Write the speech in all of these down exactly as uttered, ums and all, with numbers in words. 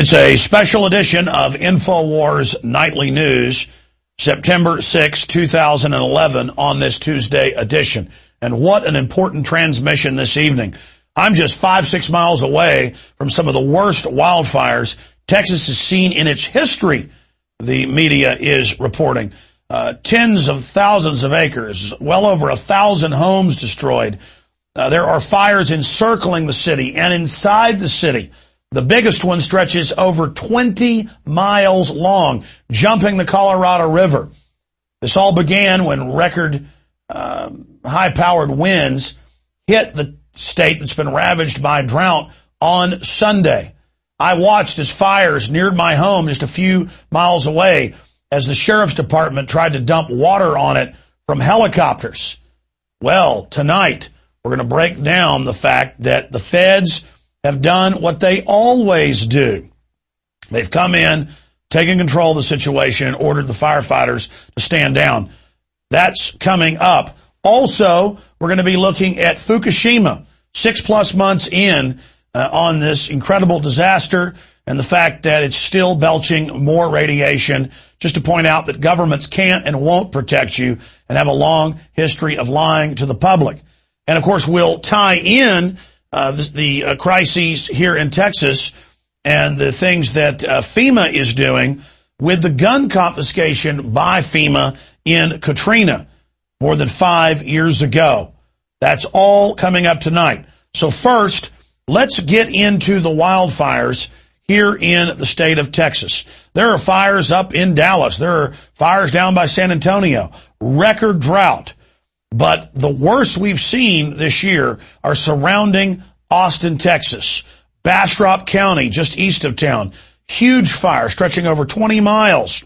It's a special edition of InfoWars Nightly News, September sixth, two thousand eleven, on this Tuesday edition. And what an important transmission this evening. I'm just five, six miles away from some of the worst wildfires Texas has seen in its history, the media is reporting. Uh, tens of thousands of acres, well over a thousand homes destroyed. Uh, there are fires encircling the city and inside the city. The biggest one stretches over twenty miles long, jumping the Colorado River. This all began when record uh, high-powered winds hit the state that's been ravaged by drought on Sunday. I watched as fires neared my home just a few miles away as the sheriff's department tried to dump water on it from helicopters. Well, tonight we're going to break down the fact that the feds have done what they always do. They've come in, taken control of the situation, and ordered the firefighters to stand down. That's coming up. Also, we're going to be looking at Fukushima, six plus months in uh, on this incredible disaster, and the fact that it's still belching more radiation, just to point out that governments can't and won't protect you and have a long history of lying to the public. And, of course, we'll tie in Uh, the, the uh, crises here in Texas and the things that uh, FEMA is doing with the gun confiscation by FEMA in Katrina more than five years ago. That's all coming up tonight. So first, let's get into the wildfires here in the state of Texas. There are fires up in Dallas. There are fires down by San Antonio. Record drought. But the worst we've seen this year are surrounding Austin, Texas. Bastrop County, just east of town. Huge fire stretching over twenty miles.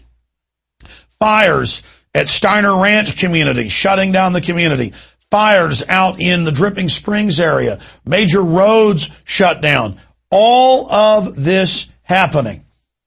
Fires at Steiner Ranch community, shutting down the community. Fires out in the Dripping Springs area. Major roads shut down. All of this happening.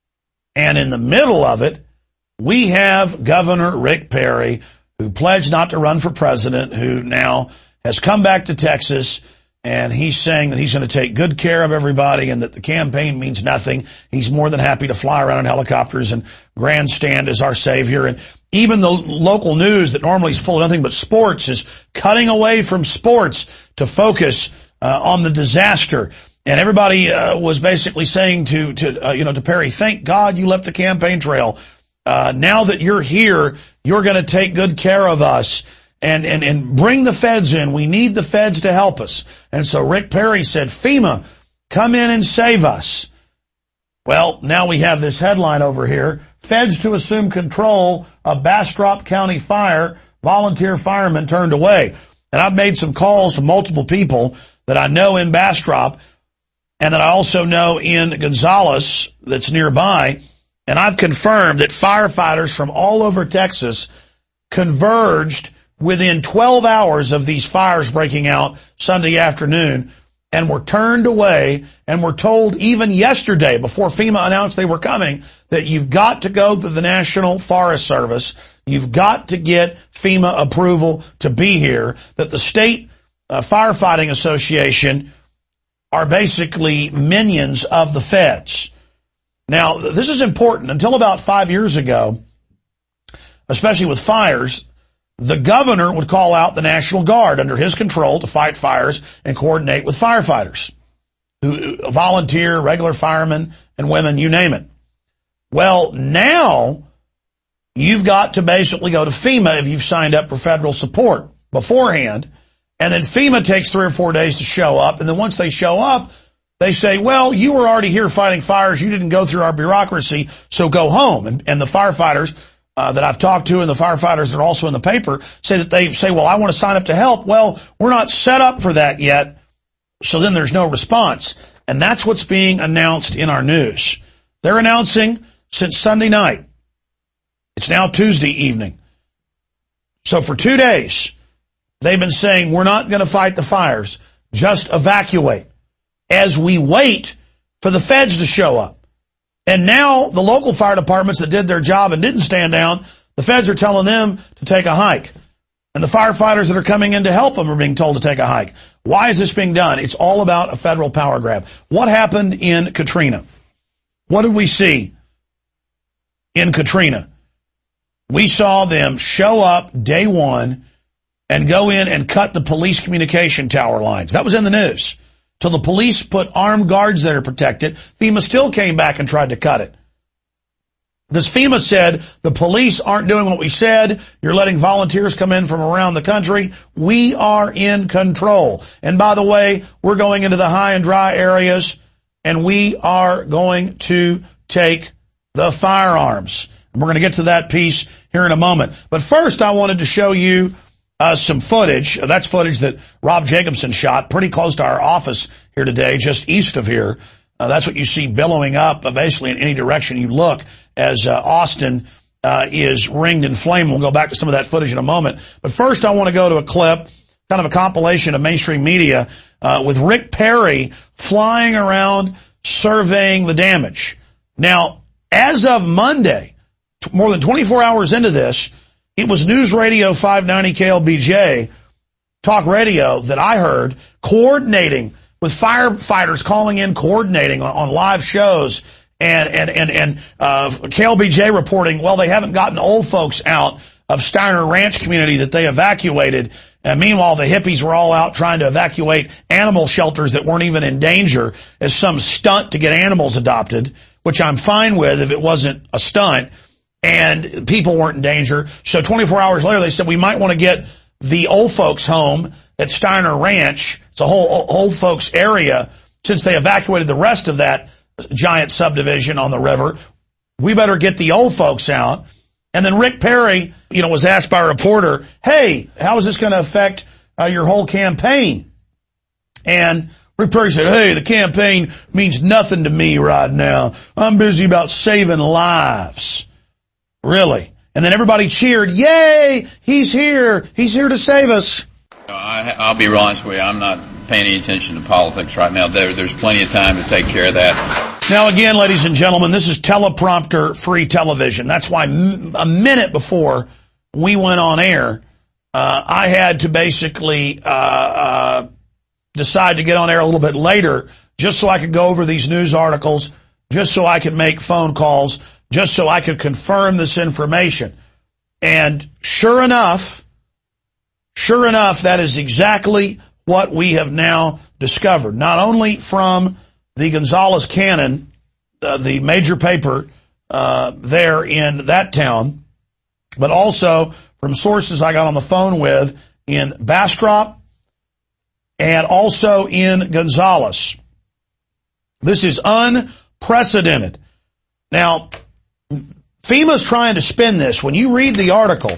And in the middle of it, we have Governor Rick Perry, who pledged not to run for president, who now has come back to Texas, and he's saying that he's going to take good care of everybody and that the campaign means nothing. He's more than happy to fly around in helicopters and grandstand as our savior. And even the local news that normally is full of nothing but sports is cutting away from sports to focus uh, on the disaster. And everybody uh, was basically saying to, to uh, you know, to Perry, thank God you left the campaign trail. Uh, now that you're here, you're going to take good care of us and, and, and bring the feds in. We need the feds to help us. And so Rick Perry said, FEMA, come in and save us. Well, now we have this headline over here. Feds to assume control of Bastrop County fire. Volunteer firemen turned away. And I've made some calls to multiple people that I know in Bastrop and that I also know in Gonzales that's nearby. And I've confirmed that firefighters from all over Texas converged within twelve hours of these fires breaking out Sunday afternoon and were turned away and were told even yesterday, before FEMA announced they were coming, that you've got to go through the National Forest Service. You've got to get FEMA approval to be here, that the State uh, Firefighting Association are basically minions of the feds. Now, this is important. Until about five years ago, especially with fires, the governor would call out the National Guard under his control to fight fires and coordinate with firefighters, who volunteer, regular firemen and women, you name it. Well, now you've got to basically go to FEMA if you've signed up for federal support beforehand, and then FEMA takes three or four days to show up, and then once they show up, they say, well, you were already here fighting fires. You didn't go through our bureaucracy, so go home. And, and the firefighters uh, that I've talked to and the firefighters that are also in the paper say that they say, well, I want to sign up to help. Well, we're not set up for that yet, so then there's no response. And that's what's being announced in our news. They're announcing since Sunday night. It's now Tuesday evening. So for two days, they've been saying, we're not going to fight the fires. Just evacuate, as we wait for the feds to show up. And now the local fire departments that did their job and didn't stand down, the feds are telling them to take a hike. And the firefighters that are coming in to help them are being told to take a hike. Why is this being done? It's all about a federal power grab. What happened in Katrina? What did we see in Katrina? We saw them show up day one and go in and cut the police communication tower lines. That was in the news. Till the police put armed guards there to protect it. FEMA still came back and tried to cut it. Because FEMA said, the police aren't doing what we said. You're letting volunteers come in from around the country. We are in control. And by the way, we're going into the high and dry areas, and we are going to take the firearms. And we're going to get to that piece here in a moment. But first, I wanted to show you uh, some footage. That's footage that Rob Jacobson shot pretty close to our office here today, just east of here. Uh, that's what you see billowing up, uh, basically in any direction you look, as uh, Austin uh, is ringed in flame. We'll go back to some of that footage in a moment. But first, I want to go to a clip, kind of a compilation of mainstream media, uh, with Rick Perry flying around surveying the damage. Now, as of Monday, t- more than twenty-four hours into this, it was News Radio five ninety K L B J, talk radio, that I heard coordinating with firefighters calling in, coordinating on, on live shows, and, and, and, and, uh, K L B J reporting, well, they haven't gotten old folks out of Steiner Ranch community that they evacuated. And meanwhile, the hippies were all out trying to evacuate animal shelters that weren't even in danger as some stunt to get animals adopted, which I'm fine with if it wasn't a stunt, and people weren't in danger. So twenty-four hours later, they said, we might want to get the old folks home at Steiner Ranch. It's a whole old folks area. Since they evacuated the rest of that giant subdivision on the river, we better get the old folks out. And then Rick Perry, you know, was asked by a reporter, hey, how is this going to affect uh, your whole campaign? And Rick Perry said, hey, the campaign means nothing to me right now. I'm busy about saving lives. Really? And then everybody cheered, yay, he's here. He's here to save us. I, I'll be real honest with you. I'm not paying any attention to politics right now. There, there's plenty of time to take care of that. Now, again, ladies and gentlemen, this is teleprompter-free television. That's why m- a minute before we went on air, uh, I had to basically uh, uh, decide to get on air a little bit later just so I could go over these news articles, just so I could make phone calls, just so I could confirm this information. And sure enough, sure enough, that is exactly what we have now discovered. Not only from the Gonzales Cannon, uh, the major paper uh, there in that town, but also from sources I got on the phone with in Bastrop and also in Gonzales. This is unprecedented. Now, FEMA's trying to spin this. When you read the article,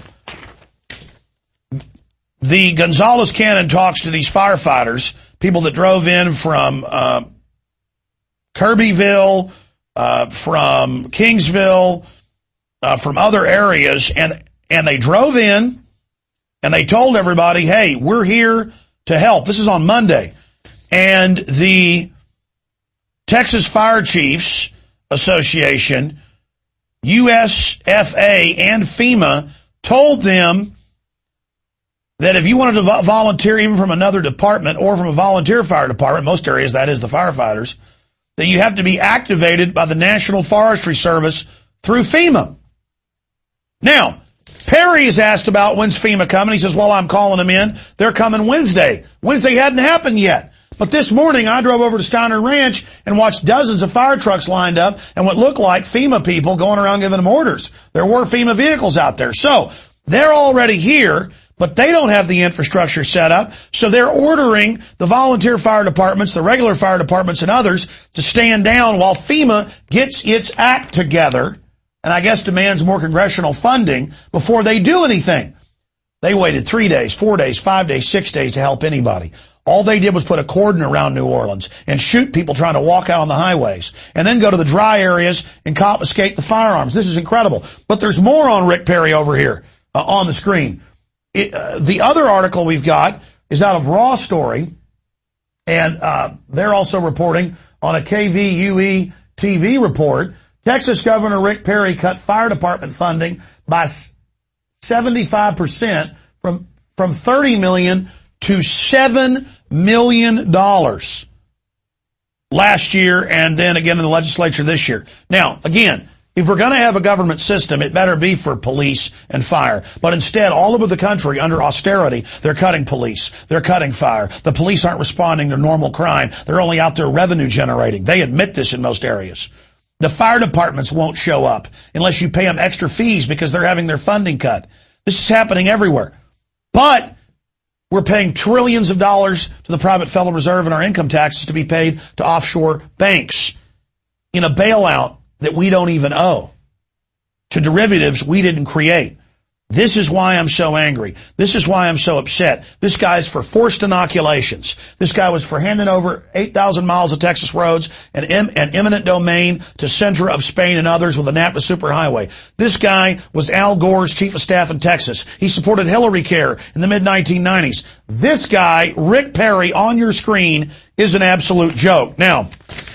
the Gonzales Cannon talks to these firefighters, people that drove in from uh, Kirbyville, uh, from Kingsville, uh, from other areas, and and they drove in, and they told everybody, hey, we're here to help. This is on Monday. And the Texas Fire Chiefs Association, U S F A, and FEMA told them that if you wanted to vo- volunteer even from another department or from a volunteer fire department, most areas that is the firefighters, that you have to be activated by the National Forestry Service through FEMA. Now, Perry is asked about when's FEMA coming. He says, well, I'm calling them in. They're coming Wednesday. Wednesday hadn't happened yet. But this morning, I drove over to Steiner Ranch and watched dozens of fire trucks lined up and what looked like FEMA people going around giving them orders. There were FEMA vehicles out there. So they're already here, but they don't have the infrastructure set up. So they're ordering the volunteer fire departments, the regular fire departments, and others to stand down while FEMA gets its act together and I guess demands more congressional funding before they do anything. They waited three days, four days, five days, six days to help anybody. All they did was put a cordon around New Orleans and shoot people trying to walk out on the highways and then go to the dry areas and confiscate the firearms. This is incredible. But there's more on Rick Perry over here uh, on the screen. It, uh, the other article we've got is out of Raw Story, and uh, they're also reporting on a K V U E T V report. Texas Governor Rick Perry cut fire department funding by seventy-five percent from from thirty million dollars to seven million dollars. last year and then again in the legislature this year. Now, again, if we're going to have a government system, it better be for police and fire. But instead, all over the country, under austerity, they're cutting police. They're cutting fire. The police aren't responding to normal crime. They're only out there revenue generating. They admit this in most areas. The fire departments won't show up unless you pay them extra fees because they're having their funding cut. This is happening everywhere. But we're paying trillions of dollars to the private Federal Reserve and our income taxes to be paid to offshore banks in a bailout that we don't even owe, to derivatives we didn't create. This is why I'm so angry. This is why I'm so upset. This guy's for forced inoculations. This guy was for handing over eight thousand miles of Texas roads and em- an eminent domain to Centra of Spain and others with the NAPA superhighway. This guy was Al Gore's chief of staff in Texas. He supported Hillary Care in the mid nineteen nineties. This guy, Rick Perry, on your screen, is an absolute joke. Now,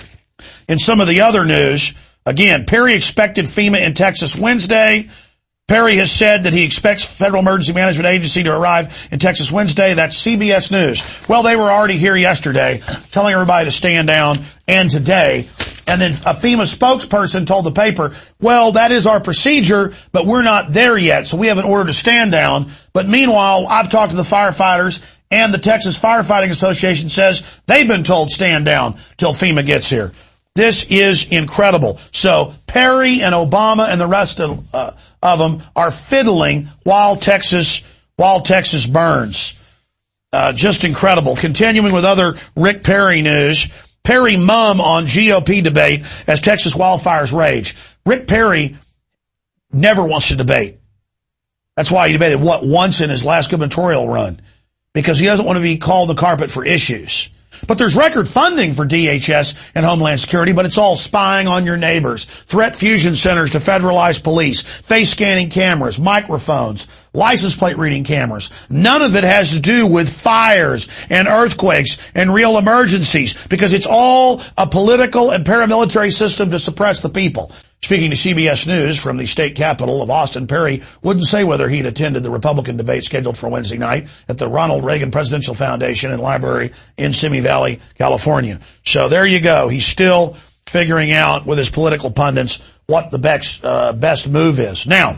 in some of the other news, again, Perry expected FEMA in Texas Wednesday. Perry has said that he expects Federal Emergency Management Agency to arrive in Texas Wednesday. That's C B S News. Well, they were already here yesterday telling everybody to stand down, and today. And then a FEMA spokesperson told the paper, well, that is our procedure, but we're not there yet, so we haven't ordered to stand down. But meanwhile, I've talked to the firefighters, and the Texas Firefighting Association says they've been told stand down till FEMA gets here. This is incredible. So Perry and Obama and the rest of, uh, of them are fiddling while Texas, while Texas burns. Uh, just incredible. Continuing with other Rick Perry news. Perry mum on G O P debate as Texas wildfires rage. Rick Perry never wants to debate. That's why he debated, what, once in his last gubernatorial run. Because he doesn't want to be called the carpet for issues. But there's record funding for D H S and Homeland Security, but it's all spying on your neighbors, threat fusion centers to federalize police, face scanning cameras, microphones, license plate reading cameras. None of it has to do with fires and earthquakes and real emergencies, because it's all a political and paramilitary system to suppress the people. Speaking to C B S News from the state capital of Austin, Perry wouldn't say whether he'd attended the Republican debate scheduled for Wednesday night at the Ronald Reagan Presidential Foundation and Library in Simi Valley, California. So there you go. He's still figuring out with his political pundits what the best, uh, best move is. Now,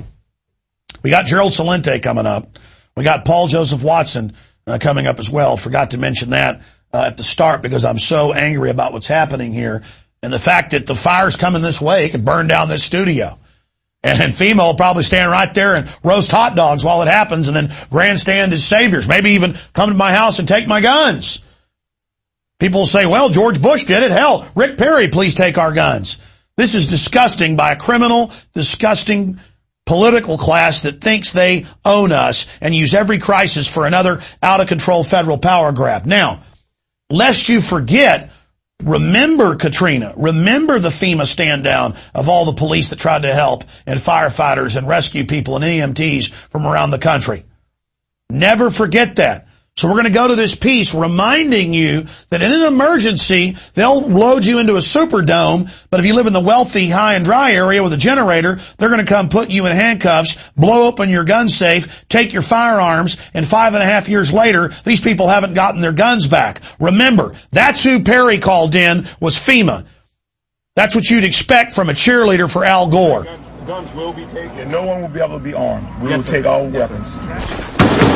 we got Gerald Celente coming up. We got Paul Joseph Watson uh, coming up as well. Forgot to mention that uh, at the start because I'm so angry about what's happening here. And the fact that the fire's coming this way could burn down this studio. And, and FEMA will probably stand right there and roast hot dogs while it happens and then grandstand as saviors. Maybe even come to my house and take my guns. People will say, well, George Bush did it. Hell, Rick Perry, please take our guns. This is disgusting by a criminal, disgusting political class that thinks they own us and use every crisis for another out-of-control federal power grab. Now, lest you forget, remember Katrina. Remember the FEMA stand down of all the police that tried to help and firefighters and rescue people and E M Ts from around the country. Never forget that. So we're going to go to this piece reminding you that in an emergency, they'll load you into a Superdome, but if you live in the wealthy, high and dry area with a generator, they're going to come put you in handcuffs, blow open your gun safe, take your firearms, and five and a half years later, these people haven't gotten their guns back. Remember, that's who Perry called in, was FEMA. That's what you'd expect from a cheerleader for Al Gore. Guns, guns will be taken, and no one will be able to be armed. We yes, will sir. take all yes, weapons. Sir.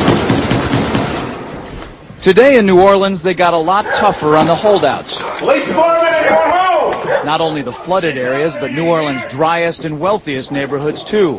Today in New Orleans, they got a lot tougher on the holdouts. Police department at your home! Not only the flooded areas, but New Orleans' driest and wealthiest neighborhoods, too.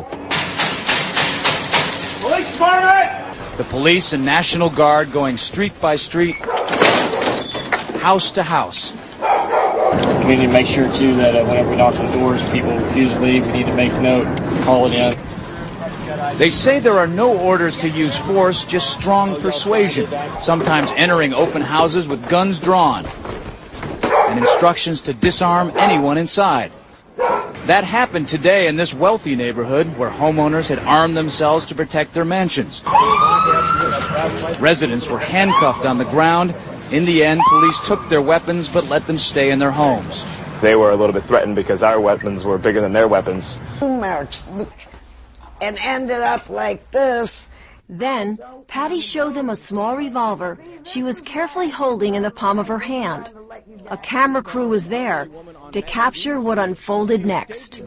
Police department! The police and National Guard going street by street, house to house. We need to make sure, too, that uh, whenever we knock on the doors, people refuse to leave, we need to make a note, call it in. They say there are no orders to use force, just strong persuasion, sometimes entering open houses with guns drawn, and instructions to disarm anyone inside. That happened today in this wealthy neighborhood where homeowners had armed themselves to protect their mansions. Residents were handcuffed on the ground. In the end, police took their weapons but let them stay in their homes. They were a little bit threatened because our weapons were bigger than their weapons. Marks. And ended up like this, Then, Patty showed them a small revolver she was carefully holding in the palm of her hand. A camera crew was there to capture what unfolded next.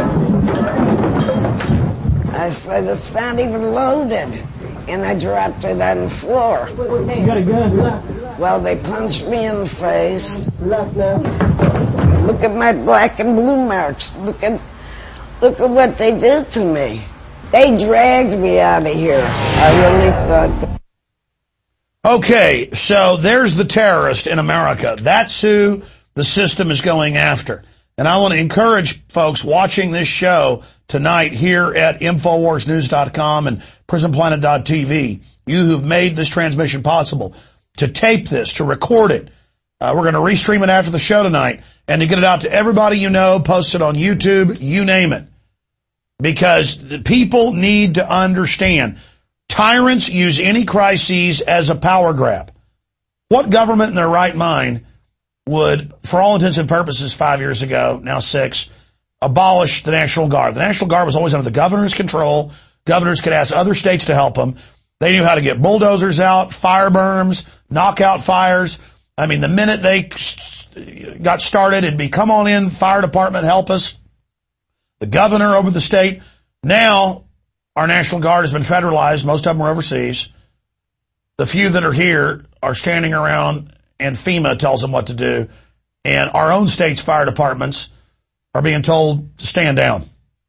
I said, it's not even loaded. And I dropped it on the floor. You got a gun? Well, they punched me in the face. Look at my black and blue marks. Look at, look at what they did to me. They dragged me out of here. I really thought that. Okay, so there's the terrorist in America. That's who the system is going after. And I want to encourage folks watching this show tonight here at Infowars News dot com and Prison Planet dot T V, you who've made this transmission possible, to tape this, to record it. Uh, we're going to restream it after the show tonight, and to get it out to everybody you know, post it on YouTube, you name it. Because the people need to understand, tyrants use any crises as a power grab. What government in their right mind would, for all intents and purposes, five years ago, now six, abolish the National Guard? The National Guard was always under the governor's control. Governors could ask other states to help them. They knew how to get bulldozers out, fire berms, knockout fires. I mean, the minute they got started, it'd be, come on in, fire department, help us. The governor over the state. Now, our National Guard has been federalized. Most of them are overseas. The few that are here are standing around, and FEMA tells them what to do. And our own state's fire departments are being told to stand down.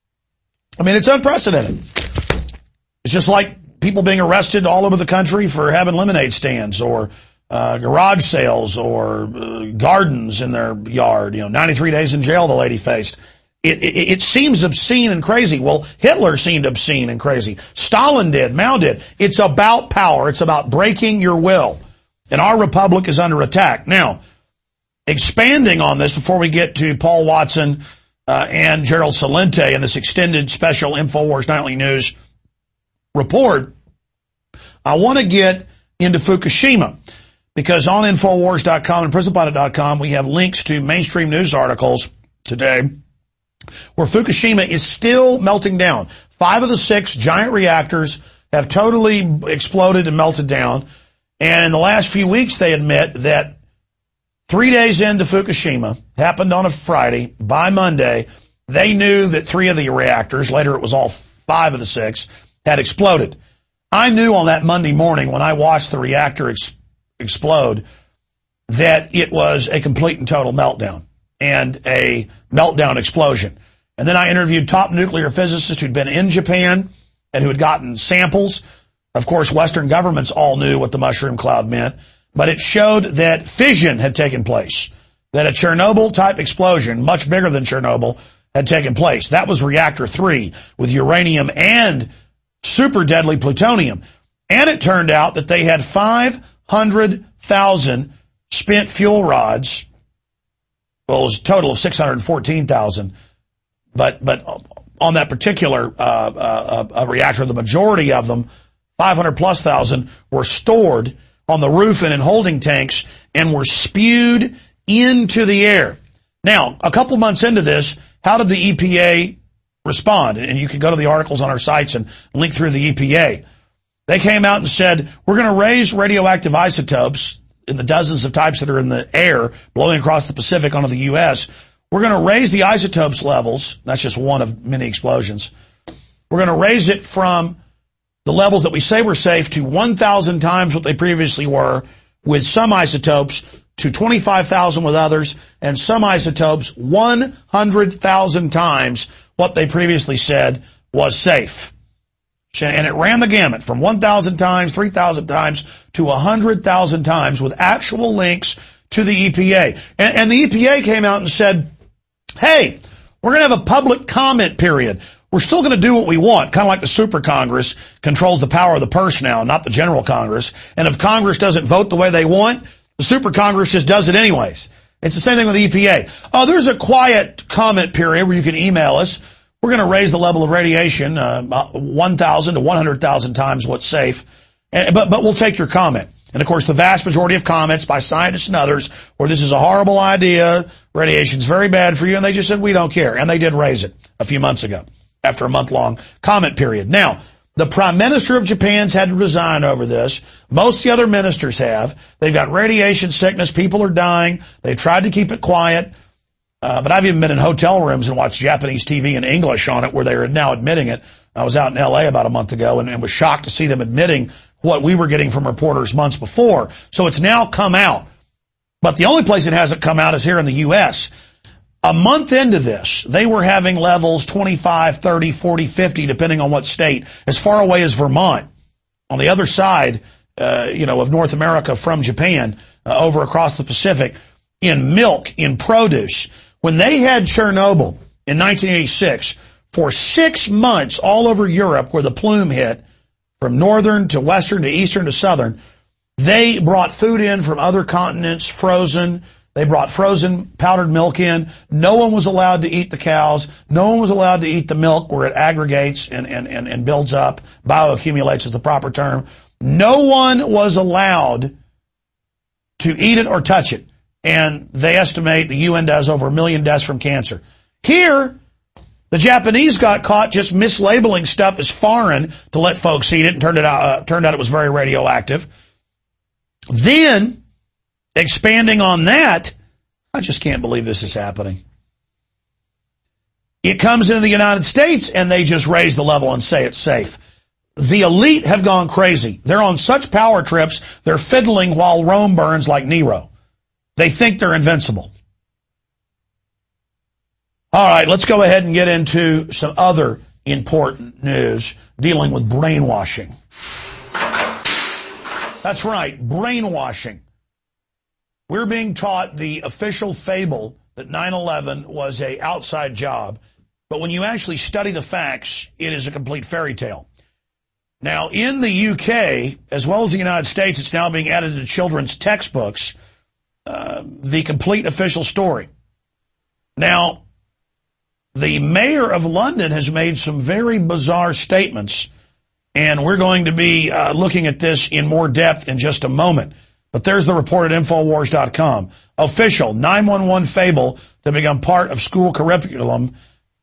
I mean, it's unprecedented. It's just like people being arrested all over the country for having lemonade stands or uh, garage sales or uh, gardens in their yard. You know, ninety-three days in jail the lady faced. It, it, it seems obscene and crazy. Well, Hitler seemed obscene and crazy. Stalin did. Mao did. It's about power. It's about breaking your will. And our republic is under attack. Now, expanding on this before we get to Paul Watson uh, and Gerald Celente in this extended special InfoWars Nightly News report, I want to get into Fukushima, because on Infowars dot com and Prison Planet dot com we have links to mainstream news articles today where Fukushima is still melting down. Five of the six giant reactors have totally exploded and melted down. And in the last few weeks, they admit that three days into Fukushima, happened on a Friday, by Monday, they knew that three of the reactors, later it was all five of the six, had exploded. I knew on that Monday morning when I watched the reactor ex- explode that it was a complete and total meltdown and a meltdown explosion. And then I interviewed top nuclear physicists who'd been in Japan and who had gotten samples. Of course, Western governments all knew what the mushroom cloud meant, but it showed that fission had taken place, that a Chernobyl-type explosion, much bigger than Chernobyl, had taken place. That was reactor three with uranium and super deadly plutonium. And it turned out that they had five hundred thousand spent fuel rods. Well, it was a total of six hundred fourteen thousand. But, but on that particular, uh, uh, uh, reactor, the majority of them, five hundred plus thousand, were stored on the roof and in holding tanks and were spewed into the air. Now, a couple months into this, how did the E P A respond? And you can go to the articles on our sites and link through the E P A. They came out and said, we're going to raise radioactive isotopes in the dozens of types that are in the air blowing across the Pacific onto the U S. We're going to raise the isotopes levels. That's just one of many explosions. We're going to raise it from the levels that we say were safe to one thousand times what they previously were, with some isotopes to twenty-five thousand with others, and some isotopes one hundred thousand times what they previously said was safe. And it ran the gamut from one thousand times, three thousand times to one hundred thousand times with actual links to the E P A. And, and the E P A came out and said, hey, we're going to have a public comment period. We're still going to do what we want, kind of like the Super Congress controls the power of the purse now, not the General Congress. And if Congress doesn't vote the way they want, the Super Congress just does it anyways. It's the same thing with the E P A. Oh, there's a quiet comment period where you can email us. We're going to raise the level of radiation uh, one thousand to one hundred thousand times what's safe, and, but, but we'll take your comment. And, of course, the vast majority of comments by scientists and others where this is a horrible idea, radiation's very bad for you, and they just said, we don't care. And they did raise it a few months ago after a month-long comment period. Now, The Prime Minister of Japan's had to resign over this. Most of the other ministers have. They've got radiation sickness. People are dying. They tried to keep it quiet. Uh, but I've even been in hotel rooms and watched Japanese T V in English on it where they are now admitting it. I was out in L A about a month ago and, and was shocked to see them admitting what we were getting from reporters months before. So it's now come out. But the only place it hasn't come out is here in the U S A month into this, they were having levels twenty-five, thirty, forty, fifty, depending on what state, as far away as Vermont, on the other side, uh, you know, of North America from Japan, uh, over across the Pacific, in milk, in produce. When they had Chernobyl in nineteen eighty-six, for six months all over Europe where the plume hit, from northern to western to eastern to southern, they brought food in from other continents, frozen. They brought frozen powdered milk in. No one was allowed to eat the cows. No one was allowed to eat the milk where it aggregates and, and, and, and builds up, bioaccumulates is the proper term. No one was allowed to eat it or touch it. And they estimate, the U N does, over a million deaths from cancer. Here, the Japanese got caught just mislabeling stuff as foreign to let folks eat it, and turned it out, uh, turned out it was very radioactive. Then, expanding on that, I just can't believe this is happening. It comes into the United States and they just raise the level and say it's safe. The elite have gone crazy. They're on such power trips, they're fiddling while Rome burns like Nero. They think they're invincible. All right, let's go ahead and get into some other important news dealing with brainwashing. That's right, brainwashing. We're being taught the official fable that nine eleven was a outside job, but when you actually study the facts, it is a complete fairy tale. Now, in the U K, as well as the United States, it's now being added to children's textbooks, uh, the complete official story. Now, the mayor of London has made some very bizarre statements, and we're going to be uh, looking at this in more depth in just a moment. But there's the report at Infowars dot com. Official nine one one fable to become part of school curriculum.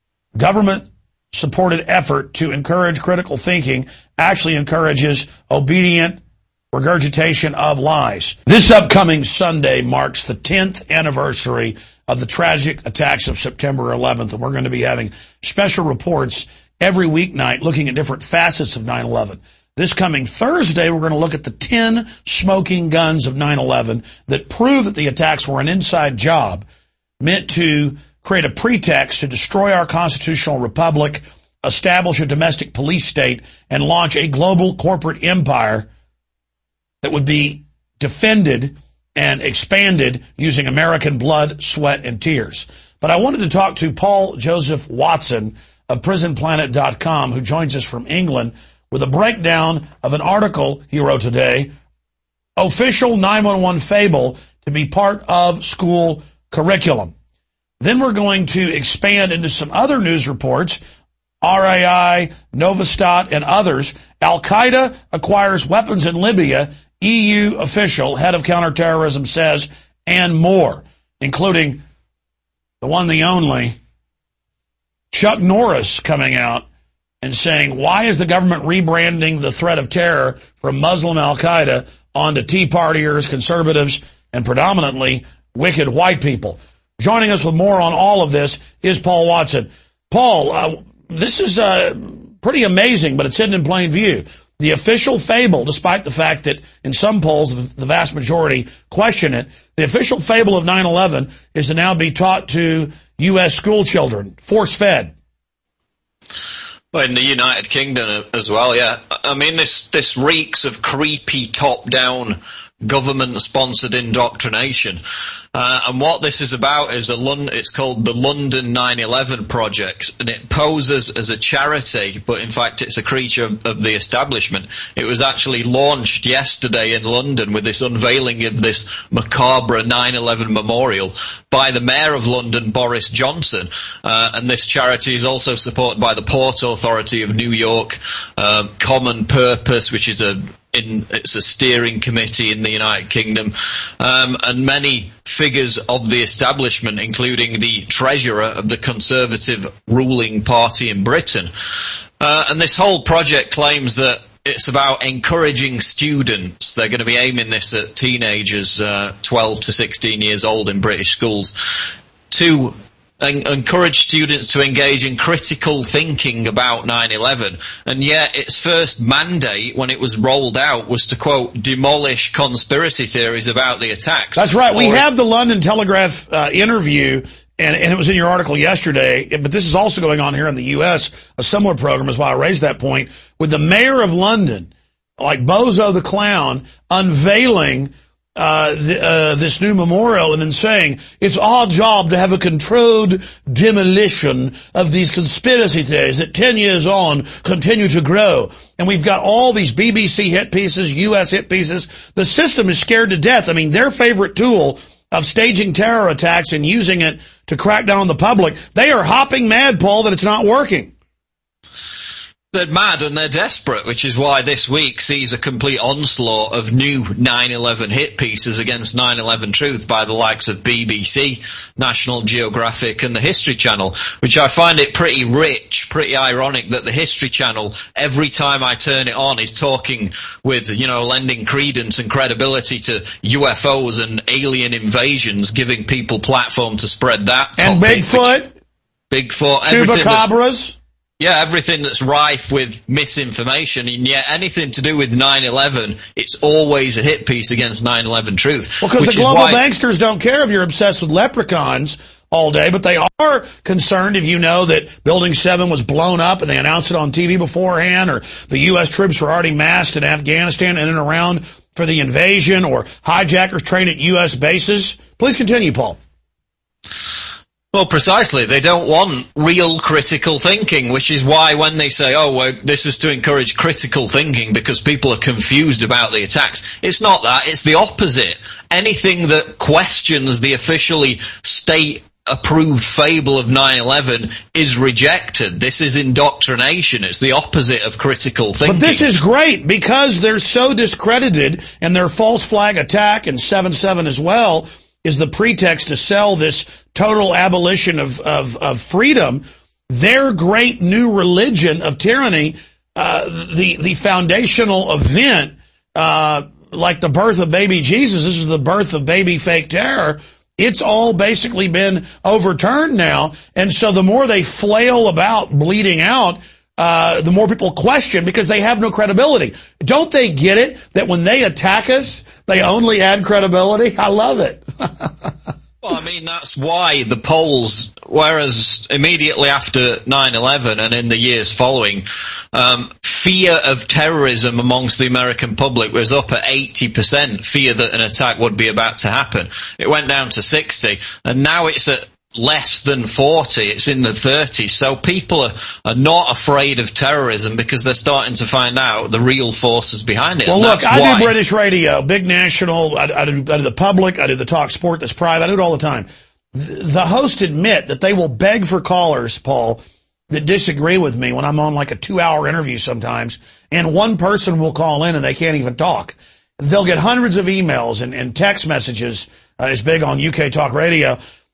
Government-supported effort to encourage critical thinking actually encourages obedient regurgitation of lies. This upcoming Sunday marks the tenth anniversary of the tragic attacks of September eleventh, and we're going to be having special reports every weeknight looking at different facets of nine eleven. This coming Thursday, we're going to look at the ten smoking guns of nine eleven that prove that the attacks were an inside job meant to create a pretext to destroy our constitutional republic, establish a domestic police state, and launch a global corporate empire that would be defended and expanded using American blood, sweat, and tears. But I wanted to talk to Paul Joseph Watson of prison planet dot com, who joins us from England, with a breakdown of an article he wrote today, Official nine one one Fable to be part of school curriculum. Then we're going to expand into some other news reports, R A I, Novastat, and others. Al-Qaeda acquires weapons in Libya, E U official, head of counterterrorism says, and more, including the one, the only, Chuck Norris coming out and saying, why is the government rebranding the threat of terror from Muslim Al-Qaeda onto Tea Partiers, conservatives, and predominantly wicked white people? Joining us with more on all of this is Paul Watson. Paul, uh, this is uh, pretty amazing, but it's hidden in plain view. The official fable, despite the fact that in some polls the vast majority question it, the official fable of nine eleven is to now be taught to U S school children, force-fed. Well, in the United Kingdom as well, yeah. I mean, this, this reeks of creepy top-down government-sponsored indoctrination. Uh, and what this is about is a London, it's called the London nine eleven Project, and it poses as a charity, but in fact it's a creature of, of the establishment. It was actually launched yesterday in London with this unveiling of this macabre nine eleven memorial by the Mayor of London, Boris Johnson. Uh, and this charity is also supported by the Port Authority of New York, uh, Common Purpose, which is a In, it's a steering committee in the United Kingdom, um, and many figures of the establishment, including the treasurer of the Conservative ruling party in Britain. Uh, and this whole project claims that it's about encouraging students. They're going to be aiming this at teenagers, uh, twelve to sixteen years old in British schools, to en- encourage students to engage in critical thinking about nine eleven. And yet its first mandate, when it was rolled out, was to, quote, demolish conspiracy theories about the attacks. That's right. We or have the London Telegraph uh, interview, and, and it was in your article yesterday, but this is also going on here in the U S, a similar program is why I raised that point, with the mayor of London, like Bozo the Clown, unveiling uh, the, uh this new memorial and then saying, it's our job to have a controlled demolition of these conspiracy theories that ten years on continue to grow. And we've got all these B B C hit pieces, U S hit pieces. The system is scared to death. I mean, their favorite tool of staging terror attacks and using it to crack down on the public, they are hopping mad, Paul, that it's not working. They're mad and they're desperate, which is why this week sees a complete onslaught of new nine eleven hit pieces against nine eleven Truth by the likes of B B C, National Geographic and the History Channel, which I find it pretty rich, pretty ironic that the History Channel, every time I turn it on, is talking with, you know, lending credence and credibility to U F Os and alien invasions, giving people platform to spread that topic. And Bigfoot. Bigfoot. Chupacabras. Yeah, everything that's rife with misinformation, and yet anything to do with nine eleven, it's always a hit piece against nine eleven Truth. Well, because the global banksters don't care if you're obsessed with leprechauns all day, but they are concerned if you know that Building seven was blown up and they announced it on T V beforehand, or the U S troops were already massed in Afghanistan in and around for the invasion, or hijackers trained at U S bases. Please continue, Paul. Well, precisely. They don't want real critical thinking, which is why when they say, oh, well, this is to encourage critical thinking because people are confused about the attacks, it's not that. It's the opposite. Anything that questions the officially state-approved fable of nine eleven is rejected. This is indoctrination. It's the opposite of critical thinking. But this is great because they're so discredited, and their false flag attack and seven seven as well is the pretext to sell this total abolition of, of, of freedom. Their great new religion of tyranny, uh, the, the foundational event, uh, like the birth of baby Jesus, this is the birth of baby fake terror. It's all basically been overturned now. And so the more they flail about bleeding out, Uh, the more people question because they have no credibility. Don't they get it that when they attack us, they only add credibility? I love it. Well, I mean, that's why the polls, whereas immediately after nine eleven and in the years following, um, fear of terrorism amongst the American public was up at eighty percent, fear that an attack would be about to happen. It went down to sixty, and now it's at less than forty, it's in the thirties, so people are, are not afraid of terrorism because they're starting to find out the real forces behind it. Well, look, I why. do British radio, big national, I, I, do, I do the public, I do the talk sport that's private, I do it all the time. The, the hosts admit that they will beg for callers, Paul, that disagree with me when I'm on like a two-hour interview sometimes, and one person will call in and they can't even talk. They'll get hundreds of emails and, and text messages, uh, it's big on U K Talk Radio.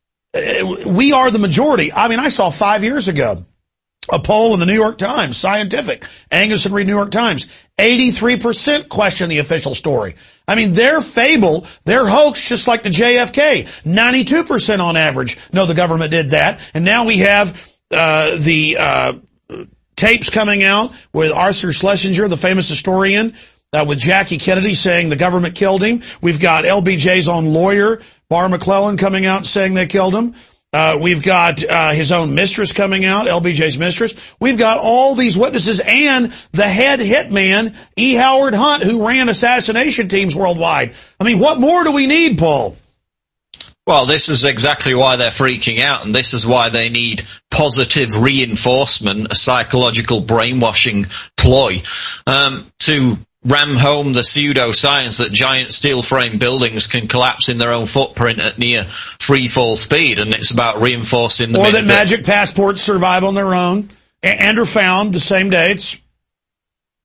We are the majority. I mean, I saw five years ago a poll in the New York Times, Scientific, Angus and Reed New York Times, eighty-three percent question the official story. I mean, their fable, their hoax, just like the J F K, ninety-two percent on average know the government did that. And now we have uh the uh tapes coming out with Arthur Schlesinger, the famous historian, Uh, with Jackie Kennedy saying the government killed him. We've got L B J's own lawyer, Barr McClellan, coming out saying they killed him. Uh, we've got uh, his own mistress coming out, L B J's mistress. We've got all these witnesses and the head hitman, E. Howard Hunt, who ran assassination teams worldwide. I mean, what more do we need, Paul? Well, this is exactly why they're freaking out, and this is why they need positive reinforcement, a psychological brainwashing ploy, um, to ram home the pseudoscience that giant steel frame buildings can collapse in their own footprint at near free fall speed, and it's about reinforcing the or that magic passports survive on their own and are found the same day. It's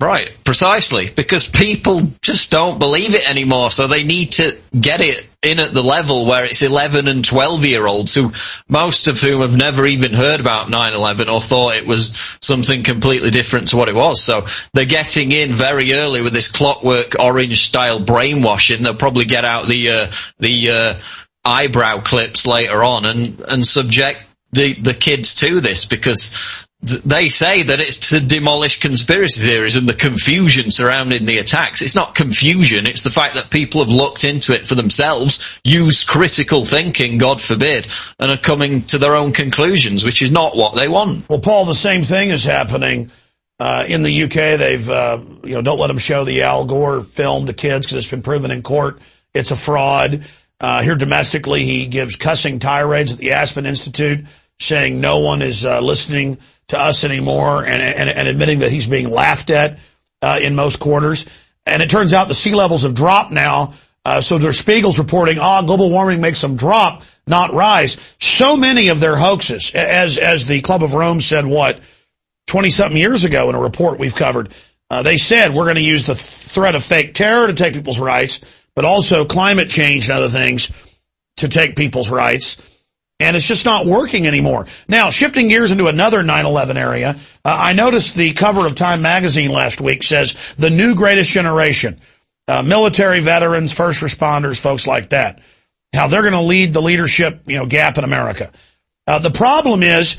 Right, precisely, because people just don't believe it anymore, so they need to get it in at the level where it's eleven and twelve year olds, who, most of whom have never even heard about nine eleven or thought it was something completely different to what it was. So they're getting in very early with this Clockwork Orange style brainwashing. They'll probably get out the, uh, the, uh, eyebrow clips later on and, and subject the, the kids to this, because they say that it's to demolish conspiracy theories and the confusion surrounding the attacks. It's not confusion, it's the fact that people have looked into it for themselves, used critical thinking, God forbid, and are coming to their own conclusions, which is not what they want. Well, Paul, the same thing is happening uh, in the U K. They've, uh, you know, don't let them show the Al Gore film to kids because it's been proven in court it's a fraud. Uh, here domestically, he gives cussing tirades at the Aspen Institute, saying no one is uh, listening to us anymore, and, and, and admitting that he's being laughed at uh, in most quarters. And it turns out the sea levels have dropped now, uh, so Der Spiegel's reporting, ah, global warming makes them drop, not rise. So many of their hoaxes, as as the Club of Rome said, what, twenty-something years ago in a report we've covered, uh, they said we're going to use the th- threat of fake terror to take people's rights, but also climate change and other things to take people's rights. And it's just not working anymore. Now, shifting gears into another nine eleven area, uh, I noticed the cover of Time magazine last week says the new greatest generation, uh, military veterans, first responders, folks like that, how they're going to lead the leadership, you know, gap in America. Uh, the problem is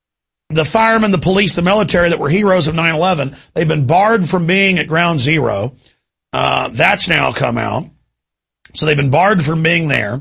the firemen, the police, the military that were heroes of nine eleven, they've been barred from being at Ground Zero. Uh, that's now come out. So they've been barred from being there.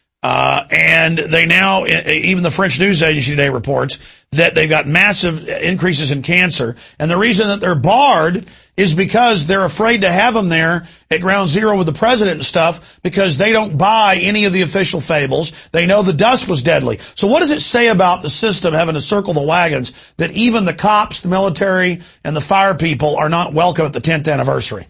Uh, and they now, even the French news agency today reports that they've got massive increases in cancer. And the reason that they're barred is because they're afraid to have them there at Ground Zero with the president and stuff, because they don't buy any of the official fables. They know the dust was deadly. So what does it say about the system having to circle the wagons that even the cops, the military, and the fire people are not welcome at the tenth anniversary?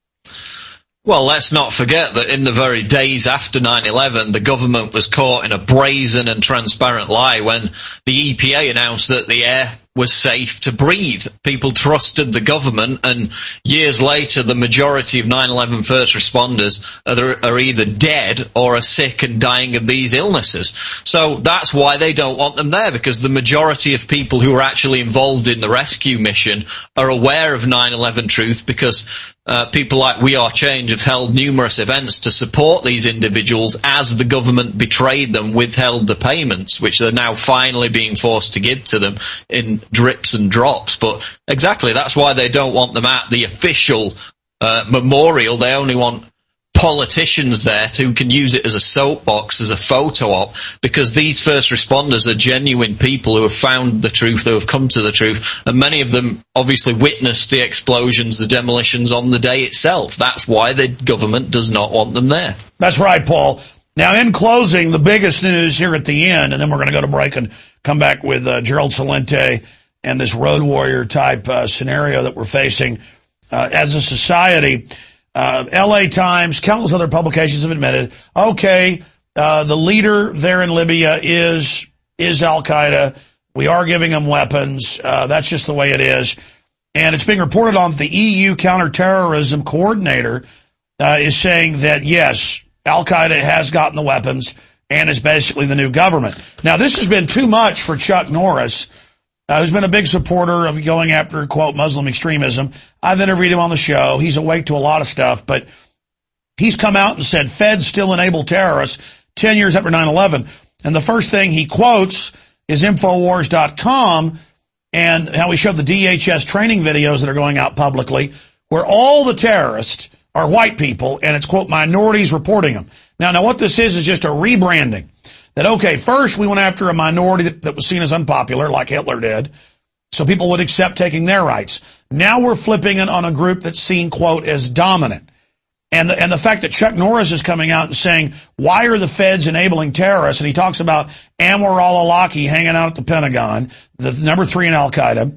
Well, let's not forget that in the very days after nine eleven, the government was caught in a brazen and transparent lie when the E P A announced that the air was safe to breathe. People trusted the government, and years later, the majority of nine eleven first responders are, are either dead or are sick and dying of these illnesses. So that's why they don't want them there, because the majority of people who are actually involved in the rescue mission are aware of nine eleven truth, because Uh, people like We Are Change have held numerous events to support these individuals as the government betrayed them, withheld the payments, which they're now finally being forced to give to them in drips and drops. But exactly, that's why they don't want them at the official uh, memorial. They only want politicians there who can use it as a soapbox, as a photo op, because these first responders are genuine people who have found the truth, who have come to the truth, and many of them obviously witnessed the explosions, the demolitions on the day itself. That's why the government does not want them there. That's right, Paul. Now, in closing, the biggest news here at the end, and then we're going to go to break and come back with uh, Gerald Celente and this road warrior type uh, scenario that we're facing uh, as a society. Uh, L A Times, countless other publications have admitted, okay, uh, the leader there in Libya is, is Al-Qaeda. We are giving them weapons. Uh, that's just the way it is. And it's being reported on that the E U counterterrorism coordinator, uh, is saying that yes, Al-Qaeda has gotten the weapons and is basically the new government. Now, this has been too much for Chuck Norris, Uh, who's been a big supporter of going after, quote, Muslim extremism. I've interviewed him on the show. He's awake to a lot of stuff, but he's come out and said feds still enable terrorists ten years after nine eleven. And the first thing he quotes is Infowars dot com and how he showed the D H S training videos that are going out publicly where all the terrorists are white people and it's, quote, minorities reporting them. Now, now what this is is just a rebranding. That, okay, first we went after a minority that, that was seen as unpopular, like Hitler did, so people would accept taking their rights. Now we're flipping it on a group that's seen, quote, as dominant. And the, and the fact that Chuck Norris is coming out and saying, why are the feds enabling terrorists? And he talks about Anwar al-Awlaki hanging out at the Pentagon, the number three in Al-Qaeda,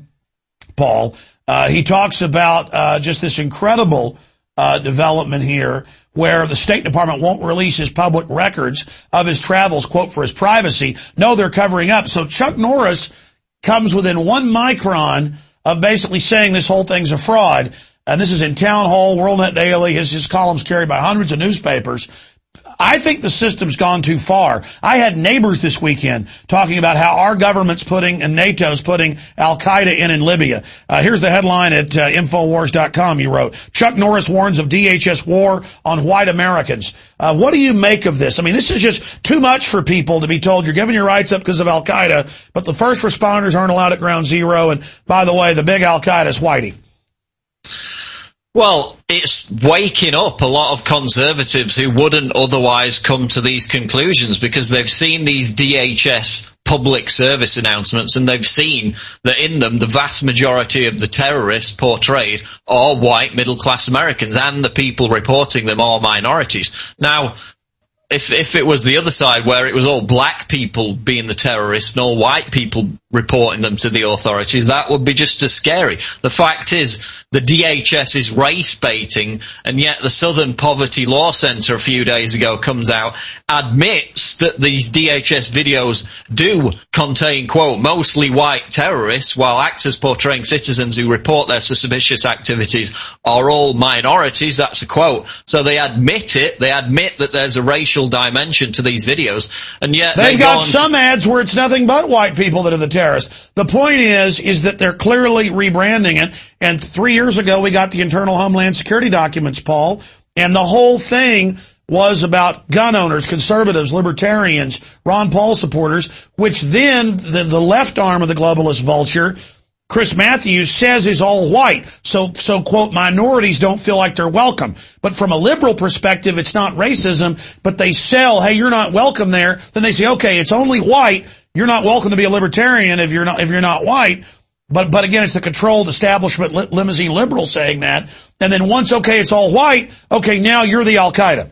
Paul. Uh, he talks about uh, just this incredible uh, development here, where the State Department won't release his public records of his travels, quote, for his privacy. No, they're covering up. So Chuck Norris comes within one micron of basically saying this whole thing's a fraud. and this is in Town Hall, WorldNet Daily, his, his columns carried by hundreds of newspapers. I think the system's gone too far. I had neighbors this weekend talking about how our government's putting and NATO's putting Al-Qaeda in in Libya. Uh, here's the headline at uh, Infowars dot com you wrote. Chuck Norris warns of D H S war on white Americans. Uh, what do you make of this? I mean, this is just too much for people to be told you're giving your rights up because of Al-Qaeda, but the first responders aren't allowed at ground zero. And by the way, the big Al-Qaeda is whitey. Well, it's waking up a lot of conservatives who wouldn't otherwise come to these conclusions because they've seen these D H S public service announcements and they've seen that in them the vast majority of the terrorists portrayed are white middle-class Americans and the people reporting them are minorities. Now, if if it was the other side where it was all black people being the terrorists and all white people reporting them to the authorities, that would be just as scary. The fact is, the D H S is race baiting, and yet the Southern Poverty Law Center a few days ago comes out, admits that these D H S videos do contain, quote, mostly white terrorists, while actors portraying citizens who report their suspicious activities are all minorities. That's a quote. So they admit it. They admit that there's a racial dimension to these videos, and yet they've they got go some ads where it's nothing but white people that are the terrorists. The point is, is that they're clearly rebranding it. And three years ago, we got the internal Homeland Security documents, Paul, and the whole thing was about gun owners, conservatives, libertarians, Ron Paul supporters, which then the, the left arm of the globalist vulture, Chris Matthews, says is all white. So, so, quote, minorities don't feel like they're welcome. But from a liberal perspective, it's not racism, but they sell, hey, you're not welcome there. Then they say, okay, it's only white. You're not welcome to be a libertarian if you're not, if you're not white. But, but again, it's the controlled establishment li- limousine liberal saying that. And then once, okay, it's all white, okay, now you're the Al-Qaeda.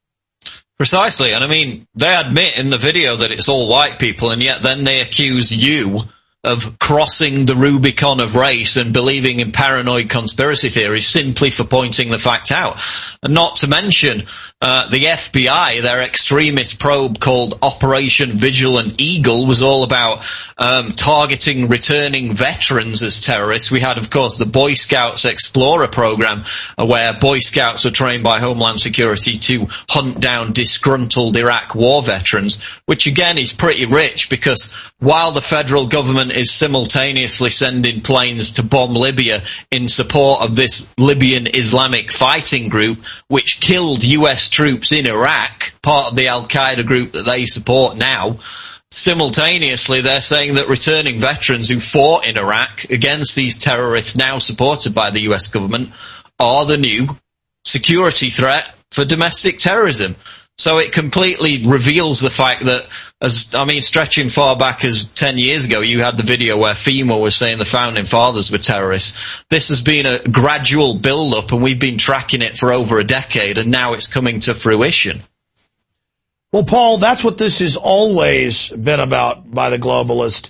Precisely. And I mean, they admit in the video that it's all white people, and yet then they accuse you of crossing the Rubicon of race and believing in paranoid conspiracy theories simply for pointing the fact out. And not to mention, uh, the F B I, their extremist probe called Operation Vigilant Eagle was all about, um, targeting returning veterans as terrorists. We had, of course, the Boy Scouts Explorer program, uh, where Boy Scouts are trained by Homeland Security to hunt down disgruntled Iraq war veterans, which again is pretty rich because while the federal government is simultaneously sending planes to bomb Libya in support of this Libyan Islamic fighting group, which killed U S troops in Iraq, part of the Al-Qaeda group that they support now, simultaneously they're saying that returning veterans who fought in Iraq against these terrorists now supported by the U S government are the new security threat for domestic terrorism. So it completely reveals the fact that, as I mean, stretching far back as ten years ago, you had the video where FEMA was saying the Founding Fathers were terrorists. This has been a gradual build-up, and we've been tracking it for over a decade, and now it's coming to fruition. Well, Paul, that's what this has always been about by the globalist,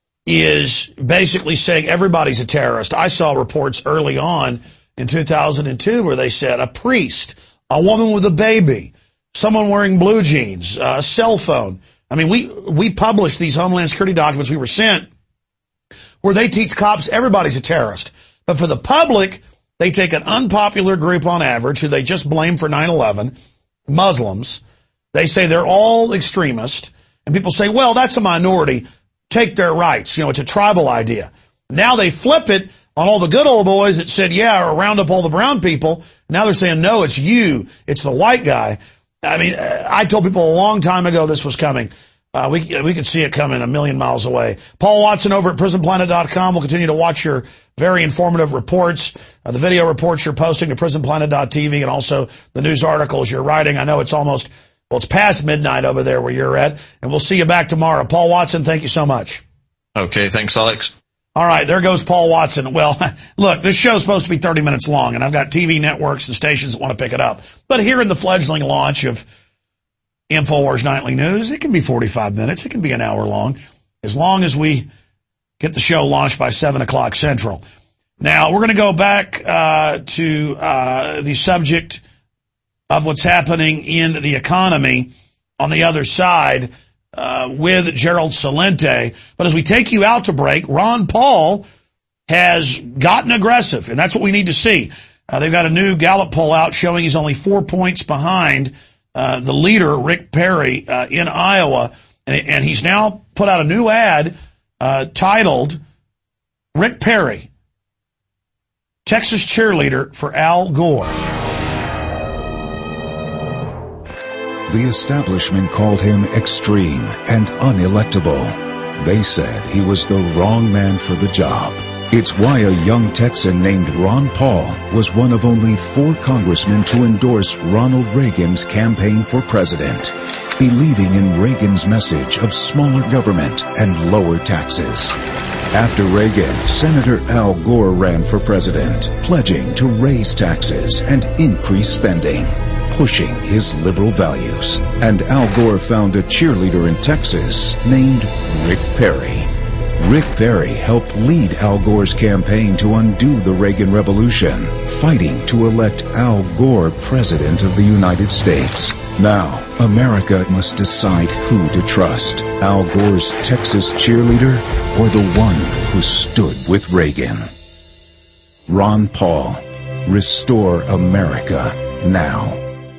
is basically saying everybody's a terrorist. I saw reports early on in two thousand two where they said a priest, a woman with a baby, someone wearing blue jeans, uh, a cell phone. I mean, we, we published these Homeland Security documents we were sent where they teach cops everybody's a terrorist. But for the public, they take an unpopular group on average who they just blame for nine eleven, Muslims. They say they're all extremist. And people say, well, that's a minority. Take their rights. You know, it's a tribal idea. Now they flip it on all the good old boys that said, yeah, or round up all the brown people. Now they're saying, no, it's you. It's the white guy. I mean, I told people a long time ago this was coming. Uh, we, we could see it coming a million miles away. Paul Watson over at prison planet dot com will continue to watch your very informative reports, uh, the video reports you're posting to prison planet dot t v, and also the news articles you're writing. I know it's almost, well, it's past midnight over there where you're at, and we'll see you back tomorrow. Paul Watson, thank you so much. Okay, thanks, Alex. All right, there goes Paul Watson. Well, look, this show's supposed to be thirty minutes long, and I've got T V networks and stations that want to pick it up. But here in the fledgling launch of InfoWars Nightly News, it can be forty-five minutes. It can be an hour long, as long as we get the show launched by seven o'clock Central. Now, we're going to go back uh to uh the subject of what's happening in the economy on the other side Uh, with Gerald Celente. But as we take you out to break, Ron Paul has gotten aggressive, and that's what we need to see. Uh, they've got a new Gallup poll out showing he's only four points behind uh, the leader, Rick Perry, uh, in Iowa. And, and he's now put out a new ad uh, titled Rick Perry, Texas cheerleader for Al Gore. The establishment called him extreme and unelectable. They said he was the wrong man for the job. It's why a young Texan named Ron Paul was one of only four congressmen to endorse Ronald Reagan's campaign for president, believing in Reagan's message of smaller government and lower taxes. After Reagan, Senator Al Gore ran for president, pledging to raise taxes and increase spending, pushing his liberal values. And Al Gore found a cheerleader in Texas named Rick Perry. Rick Perry helped lead Al Gore's campaign to undo the Reagan Revolution, fighting to elect Al Gore President of the United States. Now, America must decide who to trust, Al Gore's Texas cheerleader or the one who stood with Reagan. Ron Paul, Restore America now.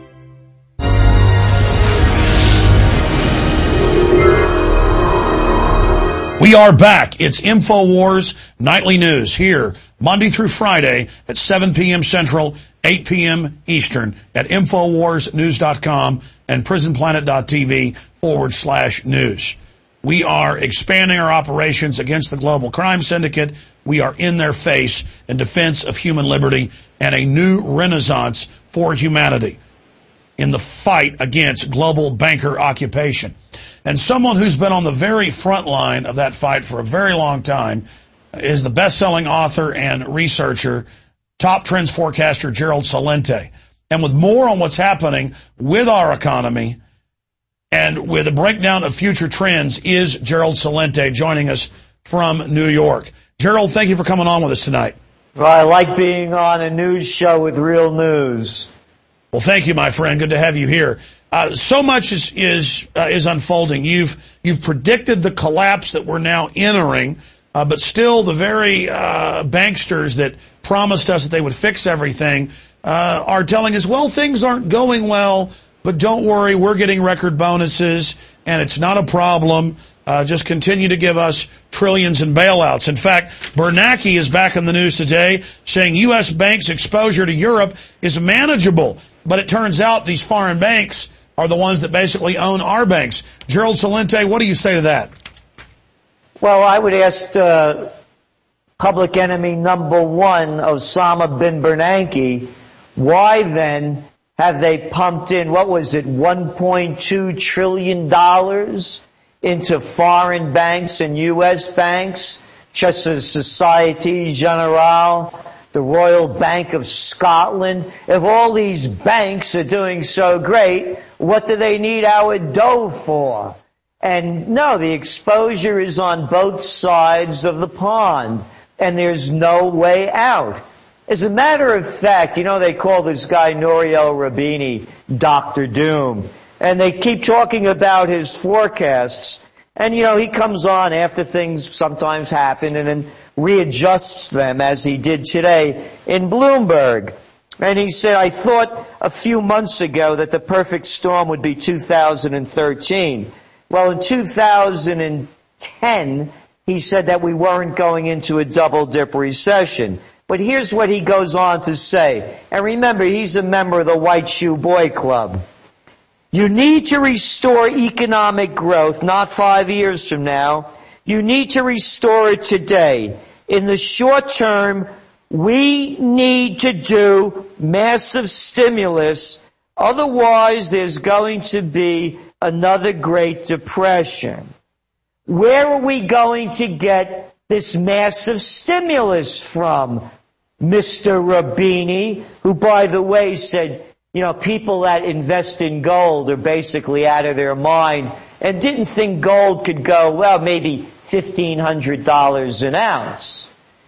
We are back. It's InfoWars Nightly News here Monday through Friday at seven p.m. Central, eight p.m. Eastern at Infowars News dot com and PrisonPlanet.tv forward slash news. We are expanding our operations against the global crime syndicate. We are in their face in defense of human liberty and a new renaissance for humanity in the fight against global banker occupation. And someone who's been on the very front line of that fight for a very long time is the best-selling author and researcher, top trends forecaster Gerald Celente. And with more on what's happening with our economy and with a breakdown of future trends is Gerald Celente joining us from New York. Gerald, thank you for coming on with us tonight. Well, I like being on a news show with real news. Well, thank you, my friend. Good to have you here. Uh, so much is is uh, is unfolding. You've you've predicted the collapse that we're now entering, uh, but still the very uh, banksters that promised us that they would fix everything uh, are telling us, well, things aren't going well, but don't worry, we're getting record bonuses, and it's not a problem. Uh, just continue to give us trillions in bailouts. In fact, Bernanke is back in the news today saying U S banks' exposure to Europe is manageable, but it turns out these foreign banks are the ones that basically own our banks. Gerald Celente, what do you say to that? Well, I would ask uh, public enemy number one, Osama bin Bernanke, why then have they pumped in, what was it, one point two trillion dollars into foreign banks and U S banks, such as Societe Generale, the Royal Bank of Scotland? If all these banks are doing so great, what do they need our dough for? And no, the exposure is on both sides of the pond, and there's no way out. As a matter of fact, you know, they call this guy Nouriel Roubini Doctor Doom, and they keep talking about his forecasts. And, you know, he comes on after things sometimes happen and then readjusts them, as he did today in Bloomberg. And he said, I thought a few months ago that the perfect storm would be two thousand thirteen. Well, in two thousand ten, he said that we weren't going into a double-dip recession. But here's what he goes on to say. And remember, he's a member of the White Shoe Boy Club. You need to restore economic growth, not five years from now. You need to restore it today. In the short term, we need to do massive stimulus. Otherwise, there's going to be another Great Depression. Where are we going to get this massive stimulus from, Mister Roubini, who, by the way, said, you know, people that invest in gold are basically out of their mind and didn't think gold could go, well, maybe fifteen hundred dollars an ounce.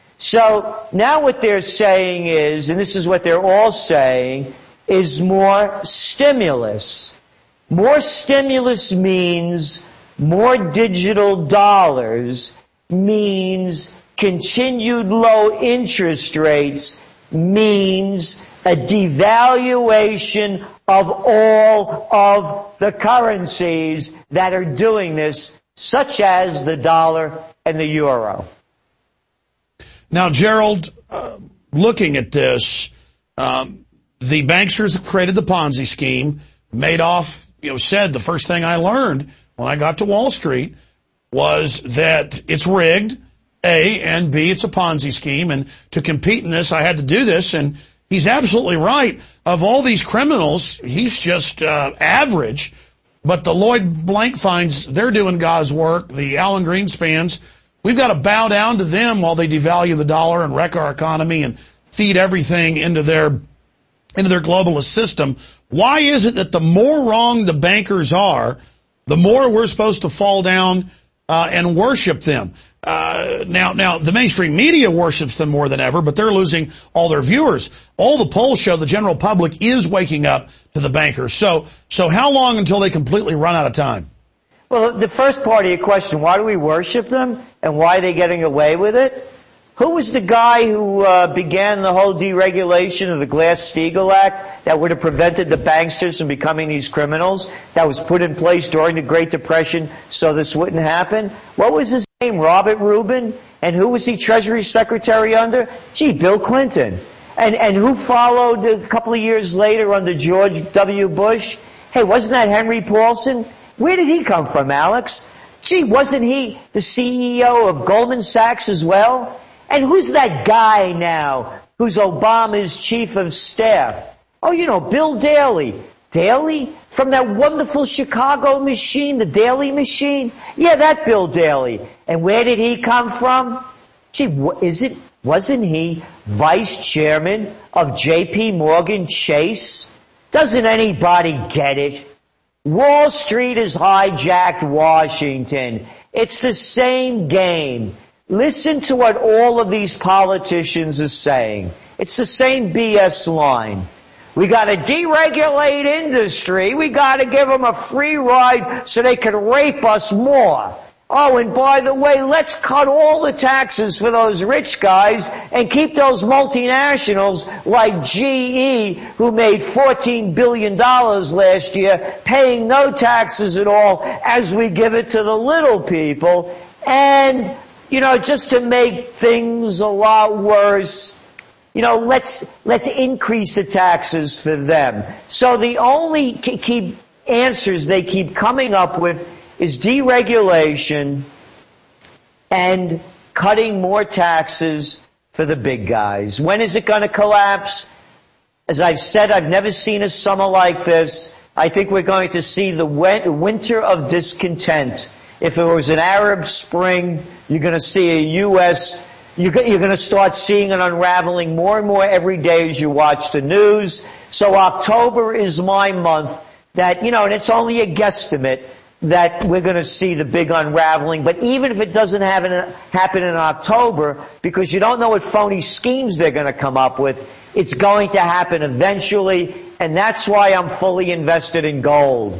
So now what they're saying is, and this is what they're all saying, is more stimulus. More stimulus means more digital dollars, means continued low interest rates, means a devaluation of all of the currencies that are doing this, such as the dollar and the euro. Now, Gerald, uh, looking at this, um, the banksters have created the Ponzi scheme. Madoff, you know, said the first thing I learned when I got to Wall Street was that it's rigged, A, and B, it's a Ponzi scheme. And to compete in this, I had to do this. And he's absolutely right. Of all these criminals, he's just uh, average. But the Lloyd Blankfeins, they're doing God's work. The Alan Greenspans, we've got to bow down to them while they devalue the dollar and wreck our economy and feed everything into their into their globalist system. Why is it that the more wrong the bankers are, the more we're supposed to fall down uh, and worship them? Uh, now, now the mainstream media worships them more than ever, but they're losing all their viewers. All the polls show the general public is waking up to the bankers. So, so how long until they completely run out of time? Well, the first part of your question, why do we worship them and why are they getting away with it? Who was the guy who uh, began the whole deregulation of the Glass-Steagall Act that would have prevented the banksters from becoming these criminals that was put in place during the Great Depression so this wouldn't happen? What was his name? Robert Rubin? And who was he Treasury Secretary under? Gee, Bill Clinton. And, and who followed a couple of years later under George W. Bush? Hey, wasn't that Henry Paulson? Where did he come from, Alex? Gee, wasn't he the C E O of Goldman Sachs as well? And who's that guy now who's Obama's chief of staff? Oh, you know, Bill Daley. Daley? From that wonderful Chicago machine, the Daley machine? Yeah, that Bill Daley. And where did he come from? Gee, is it, wasn't he vice chairman of J P Morgan Chase? Doesn't anybody get it? Wall Street has hijacked Washington. It's the same game. Listen to what all of these politicians are saying. It's the same B S line. We got to deregulate industry. We got to give them a free ride so they can rape us more. Oh, and by the way, let's cut all the taxes for those rich guys and keep those multinationals like G E, who made fourteen billion dollars last year, paying no taxes at all as we give it to the little people. And you know, just to make things a lot worse, you know, let's, let's increase the taxes for them. So the only key answers they keep coming up with is deregulation and cutting more taxes for the big guys. When is it going to collapse? As I've said, I've never seen a summer like this. I think we're going to see the winter of discontent. If it was an Arab Spring, you're going to see a U S, you're going to start seeing it unraveling more and more every day as you watch the news. So October is my month that, you know, and it's only a guesstimate that we're going to see the big unraveling. But even if it doesn't happen, happen in October, because you don't know what phony schemes they're going to come up with, it's going to happen eventually. And that's why I'm fully invested in gold.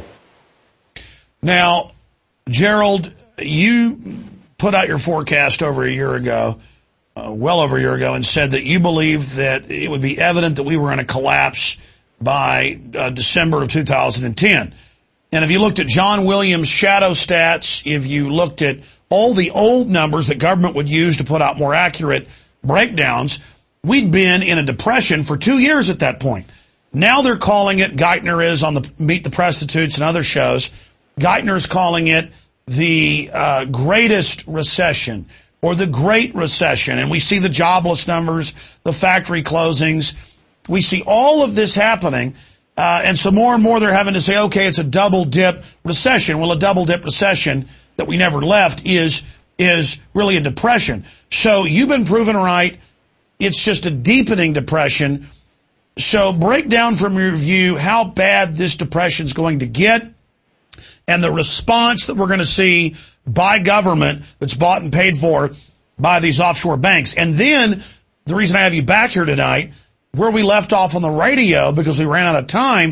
Now, Gerald, you put out your forecast over a year ago, uh, well over a year ago, and said that you believed that it would be evident that we were in a collapse by uh, December of two thousand ten. And if you looked at John Williams' shadow stats, if you looked at all the old numbers that government would use to put out more accurate breakdowns, we'd been in a depression for two years at that point. Now they're calling it, Geithner is on the Meet the Prostitutes and other shows, Geithner's calling it the uh, greatest recession or the Great Recession. And we see the jobless numbers, the factory closings. We see all of this happening. Uh, and so more and more they're having to say, okay, it's a double dip recession. Well, a double dip recession that we never left is, is really a depression. So you've been proven right. It's just a deepening depression. So break down from your view how bad this depression is going to get, and the response that we're going to see by government that's bought and paid for by these offshore banks. And then the reason I have you back here tonight, where we left off on the radio because we ran out of time,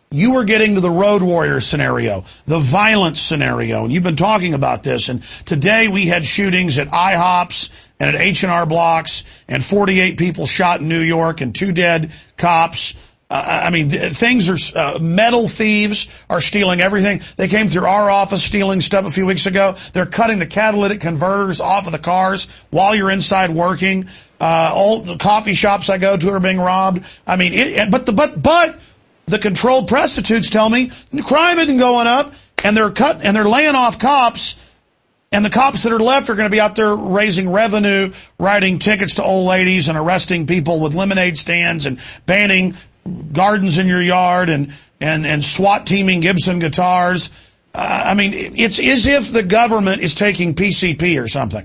you were getting to the road warrior scenario, the violence scenario, and you've been talking about this. And today we had shootings at I hops and at H and R Blocks, and forty-eight people shot in New York, and two dead cops. Uh, I mean, th- things are, uh, metal thieves are stealing everything. They came through our office stealing stuff a few weeks ago. They're cutting the catalytic converters off of the cars while you're inside working. Uh, all the coffee shops I go to are being robbed. I mean, it, but the, but, but the controlled prostitutes tell me crime isn't going up, and they're cut, and they're laying off cops. And the cops that are left are going to be out there raising revenue, writing tickets to old ladies and arresting people with lemonade stands and banning gardens in your yard and, and, and SWAT teaming Gibson guitars. Uh, I mean, it's as if the government is taking P C P or something.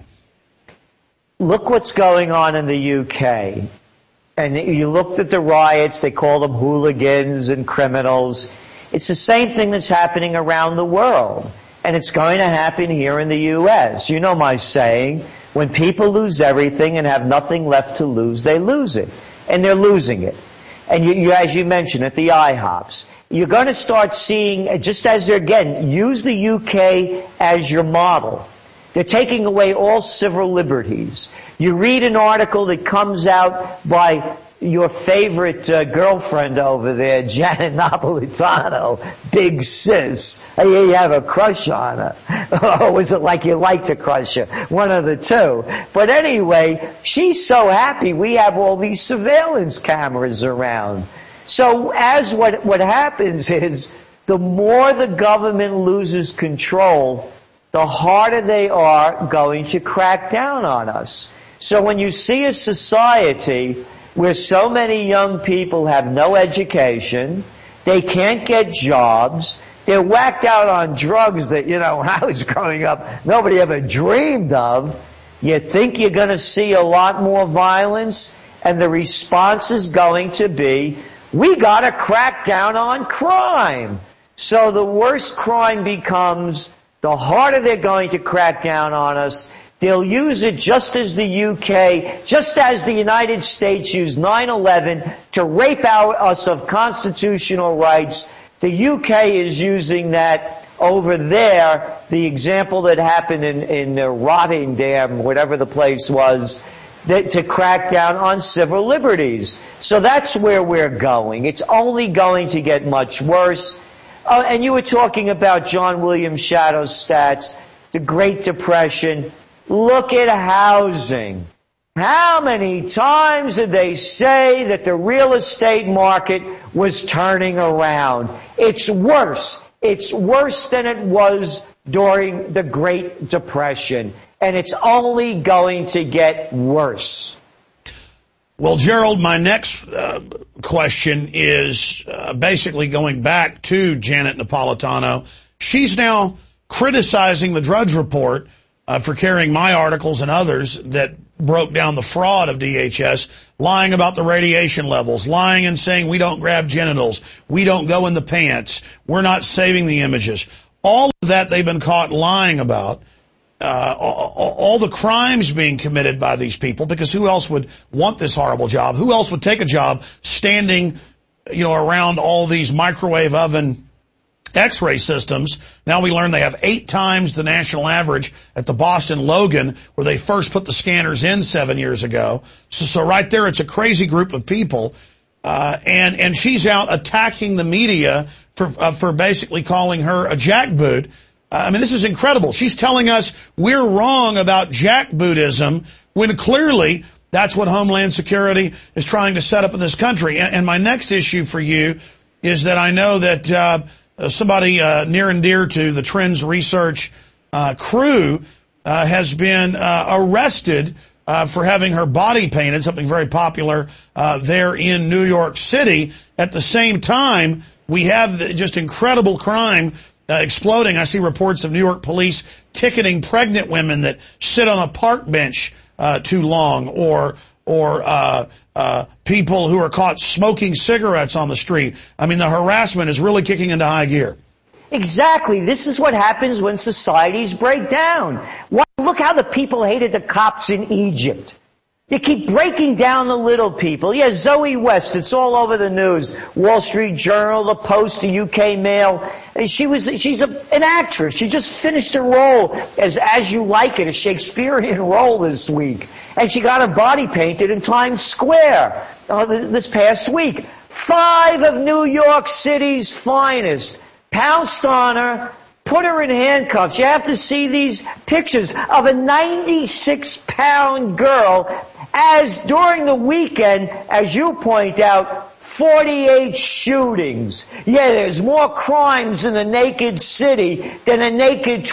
Look what's going on in the U K. And you looked at the riots, they call them hooligans and criminals. It's the same thing that's happening around the world. And it's going to happen here in the U S. You know my saying, when people lose everything and have nothing left to lose, they lose it. And they're losing it. And you, you, as you mentioned, at the I hops, you're going to start seeing, just as they're, again, use the U K as your model. They're taking away all civil liberties. You read an article that comes out by your favorite uh, girlfriend over there, Janet Napolitano, big sis. I hear you have a crush on her. Or was it like you like to crush her? One of the two. But anyway, she's so happy we have all these surveillance cameras around. So as what, what happens is, the more the government loses control, the harder they are going to crack down on us. So when you see a society where so many young people have no education, they can't get jobs, they're whacked out on drugs that, you know, when I was growing up, nobody ever dreamed of, you think you're going to see a lot more violence, and the response is going to be, we got to crack down on crime. So the worse crime becomes, the harder they're going to crack down on us. They'll use it just as the U K, just as the United States used nine eleven to rape out us of constitutional rights. The U K is using that over there, the example that happened in, in uh, Rotterdam, whatever the place was, that, to crack down on civil liberties. So that's where we're going. It's only going to get much worse. Uh, and you were talking about John Williams Shadow's stats, the Great Depression. Look at housing. How many times did they say that the real estate market was turning around? It's worse. It's worse than it was during the Great Depression. And it's only going to get worse. Well, Gerald, my next uh, question is uh, basically going back to Janet Napolitano. She's now criticizing the Drudge Report uh, for carrying my articles and others that broke down the fraud of D H S, lying about the radiation levels, lying and saying we don't grab genitals, we don't go in the pants, we're not saving the images. All of that they've been caught lying about. Uh, all, all the crimes being committed by these people, because who else would want this horrible job? Who else would take a job standing, you know, around all these microwave oven X-ray systems? Now we learn they have eight times the national average at the Boston Logan, where they first put the scanners in seven years ago. So, so right there, it's a crazy group of people. Uh, and, and she's out attacking the media for, uh, for basically calling her a jackboot. I mean, this is incredible. She's telling us we're wrong about jackbootism when clearly that's what Homeland Security is trying to set up in this country. And, and my next issue for you is that I know that uh, somebody uh, near and dear to the Trends Research uh, crew uh, has been uh, arrested uh, for having her body painted, something very popular uh, there in New York City. At the same time, we have the, just incredible crime Uh, exploding. I see reports of New York police ticketing pregnant women that sit on a park bench uh, too long, or or uh, uh, people who are caught smoking cigarettes on the street. I mean, the harassment is really kicking into high gear. Exactly. This is what happens when societies break down. Why, look how the people hated the cops in Egypt. You keep breaking down the little people. Yeah, Zoe West, it's all over the news. Wall Street Journal, The Post, the U K Mail. And she was, she's a, an actress. She just finished a role as As You Like It, a Shakespearean role this week. And she got her body painted in Times Square uh, this past week. Five of New York City's finest pounced on her, put her in handcuffs. You have to see these pictures of a ninety-six pound girl as during the weekend, as you point out, forty-eight shootings. Yeah, there's more crimes in the naked city than a naked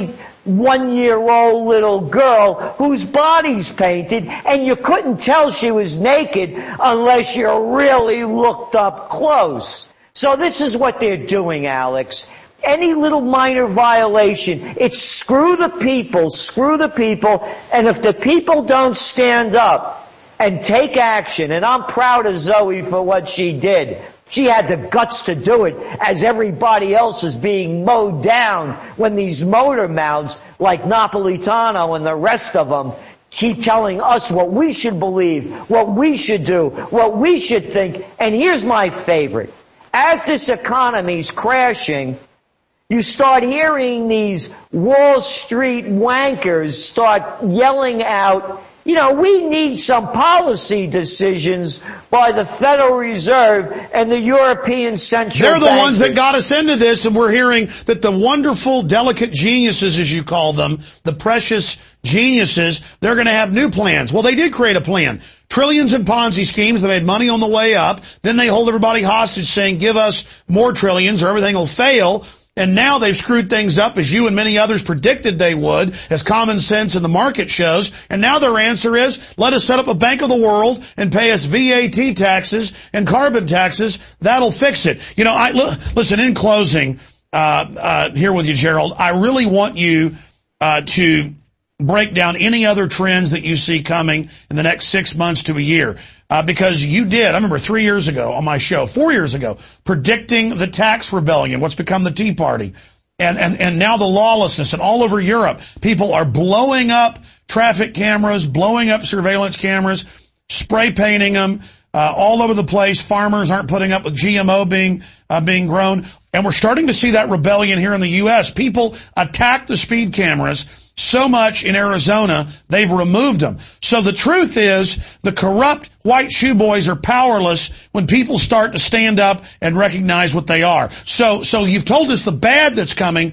twenty-one-year-old little girl whose body's painted, and you couldn't tell she was naked unless you really looked up close. So this is what they're doing, Alex. Any little minor violation, it's screw the people, screw the people, and if the people don't stand up and take action, and I'm proud of Zoe for what she did. She had the guts to do it as everybody else is being mowed down when these motor mouths like Napolitano and the rest of them keep telling us what we should believe, what we should do, what we should think. And here's my favorite. As this economy's crashing, you start hearing these Wall Street wankers start yelling out, you know, we need some policy decisions by the Federal Reserve and the European Central They're the Bankers. ones that got us into this, and we're hearing that the wonderful, delicate geniuses, as you call them, the precious geniuses, they're going to have new plans. Well, they did create a plan. Trillions in Ponzi schemes. They made money on the way up. Then they hold everybody hostage saying, give us more trillions or everything will fail. And now they've screwed things up, as you and many others predicted they would, as common sense in the market shows. And now their answer is, let us set up a Bank of the World and pay us V A T taxes and carbon taxes. That'll fix it. You know, I look, listen, in closing, uh, uh, here with you, Gerald, I really want you, uh, to break down any other trends that you see coming in the next six months to a year. Uh, because you did, I remember three years ago on my show, four years ago, predicting the tax rebellion, what's become the Tea Party, and, and, and now the lawlessness, and all over Europe, people are blowing up traffic cameras, blowing up surveillance cameras, spray painting them, uh, all over the place. Farmers aren't putting up with G M O being, uh, being grown. And we're starting to see that rebellion here in the U S. People attack the speed cameras so much in Arizona, they've removed them. So the truth is, the corrupt white shoe boys are powerless when people start to stand up and recognize what they are. So, so you've told us the bad that's coming.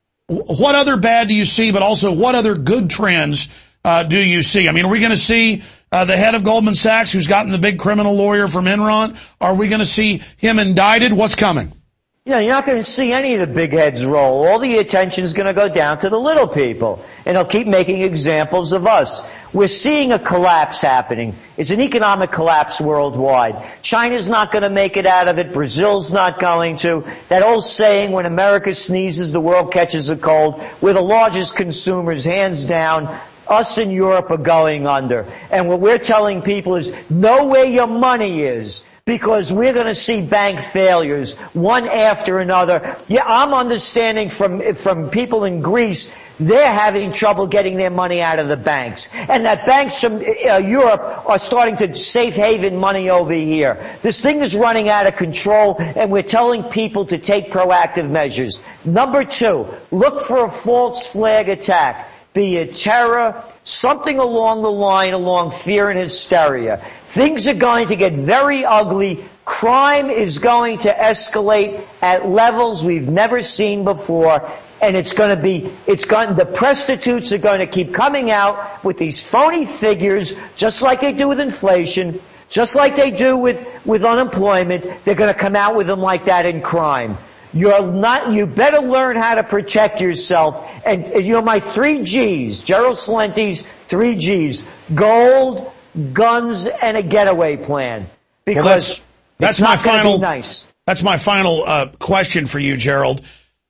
What other bad do you see, but also what other good trends uh, do you see? I mean, are we going to see uh, the head of Goldman Sachs, who's gotten the big criminal lawyer from Enron? Are we going to see him indicted? What's coming? You know, you're not going to see any of the big heads roll. All the attention is going to go down to the little people. And they'll keep making examples of us. We're seeing a collapse happening. It's an economic collapse worldwide. China's not going to make it out of it. Brazil's not going to. That old saying, when America sneezes, the world catches a cold. We're the largest consumers, hands down. Us in Europe are going under. And what we're telling people is, know where your money is. Because we're going to see bank failures, one after another. Yeah, I'm understanding from from people in Greece, they're having trouble getting their money out of the banks. And that banks from uh, Europe are starting to safe haven money over here. This thing is running out of control, and we're telling people to take proactive measures. Number two, look for a false flag attack. Be it terror, something along the line, along fear and hysteria. Things are going to get very ugly. Crime is going to escalate at levels we've never seen before. And it's going to be, it's going, the prostitutes are going to keep coming out with these phony figures, just like they do with inflation, just like they do with, with unemployment. They're going to come out with them like that in crime. You're not, you better learn how to protect yourself. And, you know, my three G's, Gerald Celenti's three G's, gold, guns, and a getaway plan. Because well, that's, that's it's my not final, be nice. That's my final, uh, question for you, Gerald.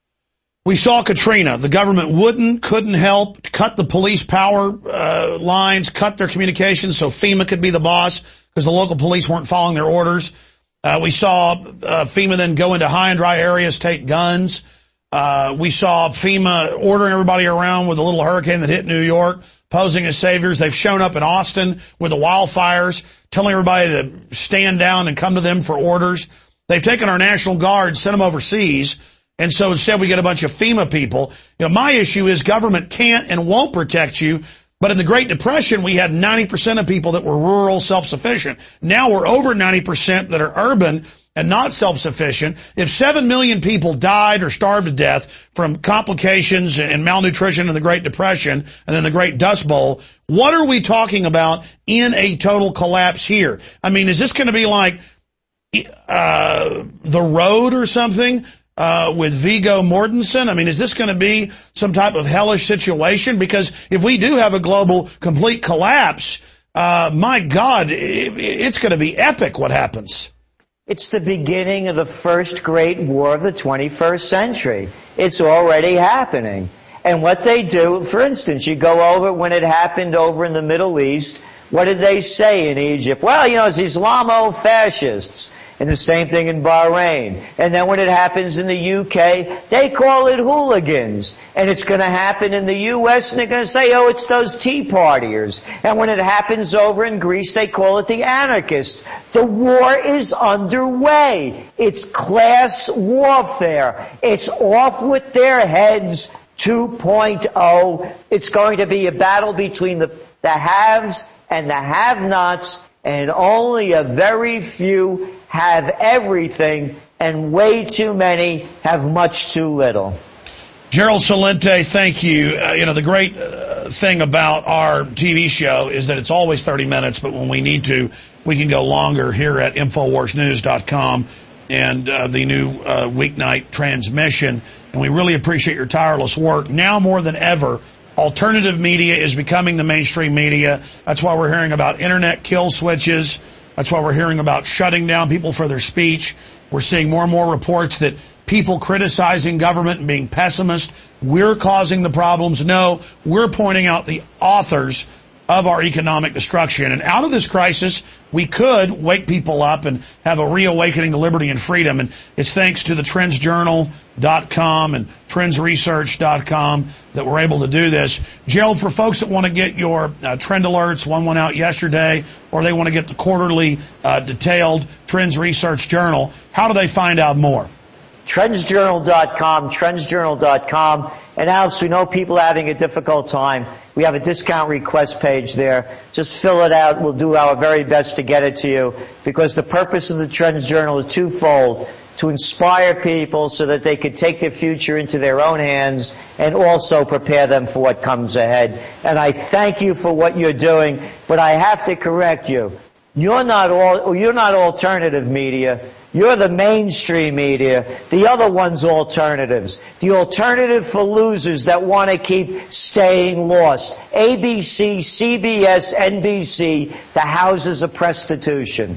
We saw Katrina. The government wouldn't, couldn't help, cut the police power, uh, lines, cut their communications so FEMA could be the boss because the local police weren't following their orders. Uh, we saw uh, FEMA then go into high and dry areas, take guns. Uh, we saw FEMA ordering everybody around with a little hurricane that hit New York, posing as saviors. They've shown up in Austin with the wildfires, telling everybody to stand down and come to them for orders. They've taken our National Guard, sent them overseas, and so instead we get a bunch of FEMA people. You know, my issue is government can't and won't protect you. But in the Great Depression, we had ninety percent of people that were rural, self-sufficient. Now we're over ninety percent that are urban and not self-sufficient. If seven million people died or starved to death from complications and malnutrition in the Great Depression and then the Great Dust Bowl, what are we talking about in a total collapse here? I mean, is this going to be like uh The Road or something? Uh, with Viggo Mortensen? I mean, is this going to be some type of hellish situation? Because if we do have a global complete collapse, uh, my God, it, it's going to be epic what happens. It's the beginning of the first great war of the twenty-first century. It's already happening. And what they do, for instance, you go over when it happened over in the Middle East, what did they say in Egypt? Well, you know, it's Islamo-fascists. And the same thing in Bahrain. And then when it happens in the U K, they call it hooligans. And it's going to happen in the U S, and they're going to say, oh, it's those Tea Partiers. And when it happens over in Greece, they call it the anarchists. The war is underway. It's class warfare. It's off with their heads two point oh. It's going to be a battle between the, the haves and the have-nots, and only a very few have everything, and way too many have much too little. Gerald Celente, thank you. Uh, you know, the great uh, thing about our T V show is that it's always thirty minutes, but when we need to, we can go longer here at Infowars News dot com and uh, the new uh, weeknight transmission. And we really appreciate your tireless work. Now more than ever, alternative media is becoming the mainstream media. That's why we're hearing about internet kill switches. That's why we're hearing about shutting down people for their speech. We're seeing more and more reports that people criticizing government and being pessimist, we're causing the problems. No, we're pointing out the authors of our economic destruction. And out of this crisis, we could wake people up and have a reawakening to liberty and freedom. And it's thanks to the Trends Journal dot com and Trends Research dot com that we're able to do this. Gerald, for folks that want to get your uh, trend alerts, one went out yesterday, or they want to get the quarterly uh, detailed Trends Research Journal, how do they find out more? Trends Journal dot com, Trends Journal dot com. And Alex, we know people are having a difficult time. We have a discount request page there. Just fill it out. We'll do our very best to get it to you, because the purpose of the Trends Journal is twofold: to inspire people so that they could take their future into their own hands, and also prepare them for what comes ahead. And I thank you for what you're doing, but I have to correct you. You're not all, you're not alternative media. You're the mainstream media. The other one's alternatives. The alternative for losers that want to keep staying lost. A B C, C B S, N B C, the houses of prostitution.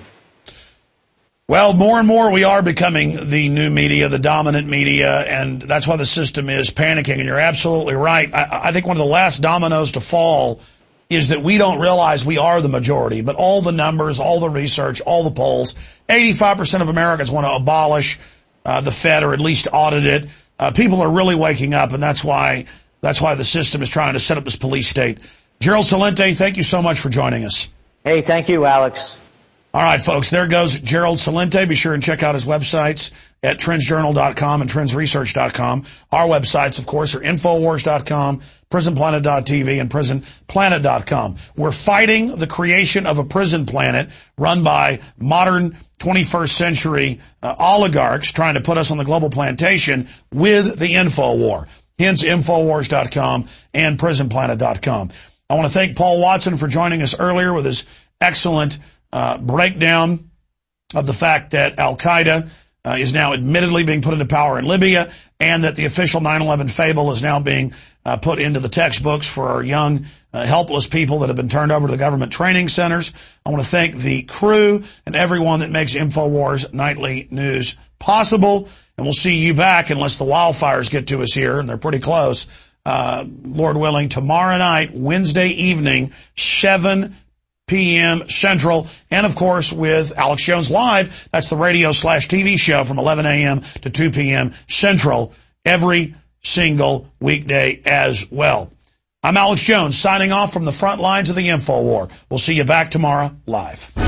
Well, more and more we are becoming the new media, the dominant media, and that's why the system is panicking. And you're absolutely right. I, I think one of the last dominoes to fall is that we don't realize we are the majority, but all the numbers, all the research, all the polls, eighty-five percent of Americans want to abolish uh, the Fed, or at least audit it. Uh, people are really waking up, and that's why that's why the system is trying to set up this police state. Gerald Celente, thank you so much for joining us. Hey, thank you, Alex. All right, folks, there goes Gerald Celente. Be sure and check out his websites at Trends Journal dot com and Trends Research dot com. Our websites, of course, are Infowars dot com, Prison Planet dot T V, and Prison Planet dot com. We're fighting the creation of a prison planet run by modern twenty-first century uh, oligarchs trying to put us on the global plantation with the Info War. Hence, Infowars dot com and Prison Planet dot com. I want to thank Paul Watson for joining us earlier with his excellent Uh, breakdown of the fact that Al-Qaeda uh, is now admittedly being put into power in Libya, and that the official nine eleven fable is now being uh, put into the textbooks for our young, uh, helpless people that have been turned over to the government training centers. I want to thank the crew and everyone that makes InfoWars Nightly News possible, and we'll see you back, unless the wildfires get to us here, and they're pretty close, uh, Lord willing, tomorrow night, Wednesday evening, seven p.m. Central, and of course with Alex Jones Live. That's the radio slash T V show from eleven a.m. to two p.m. Central every single weekday as well. I'm Alex Jones, signing off from the front lines of the InfoWar. We'll see you back tomorrow live.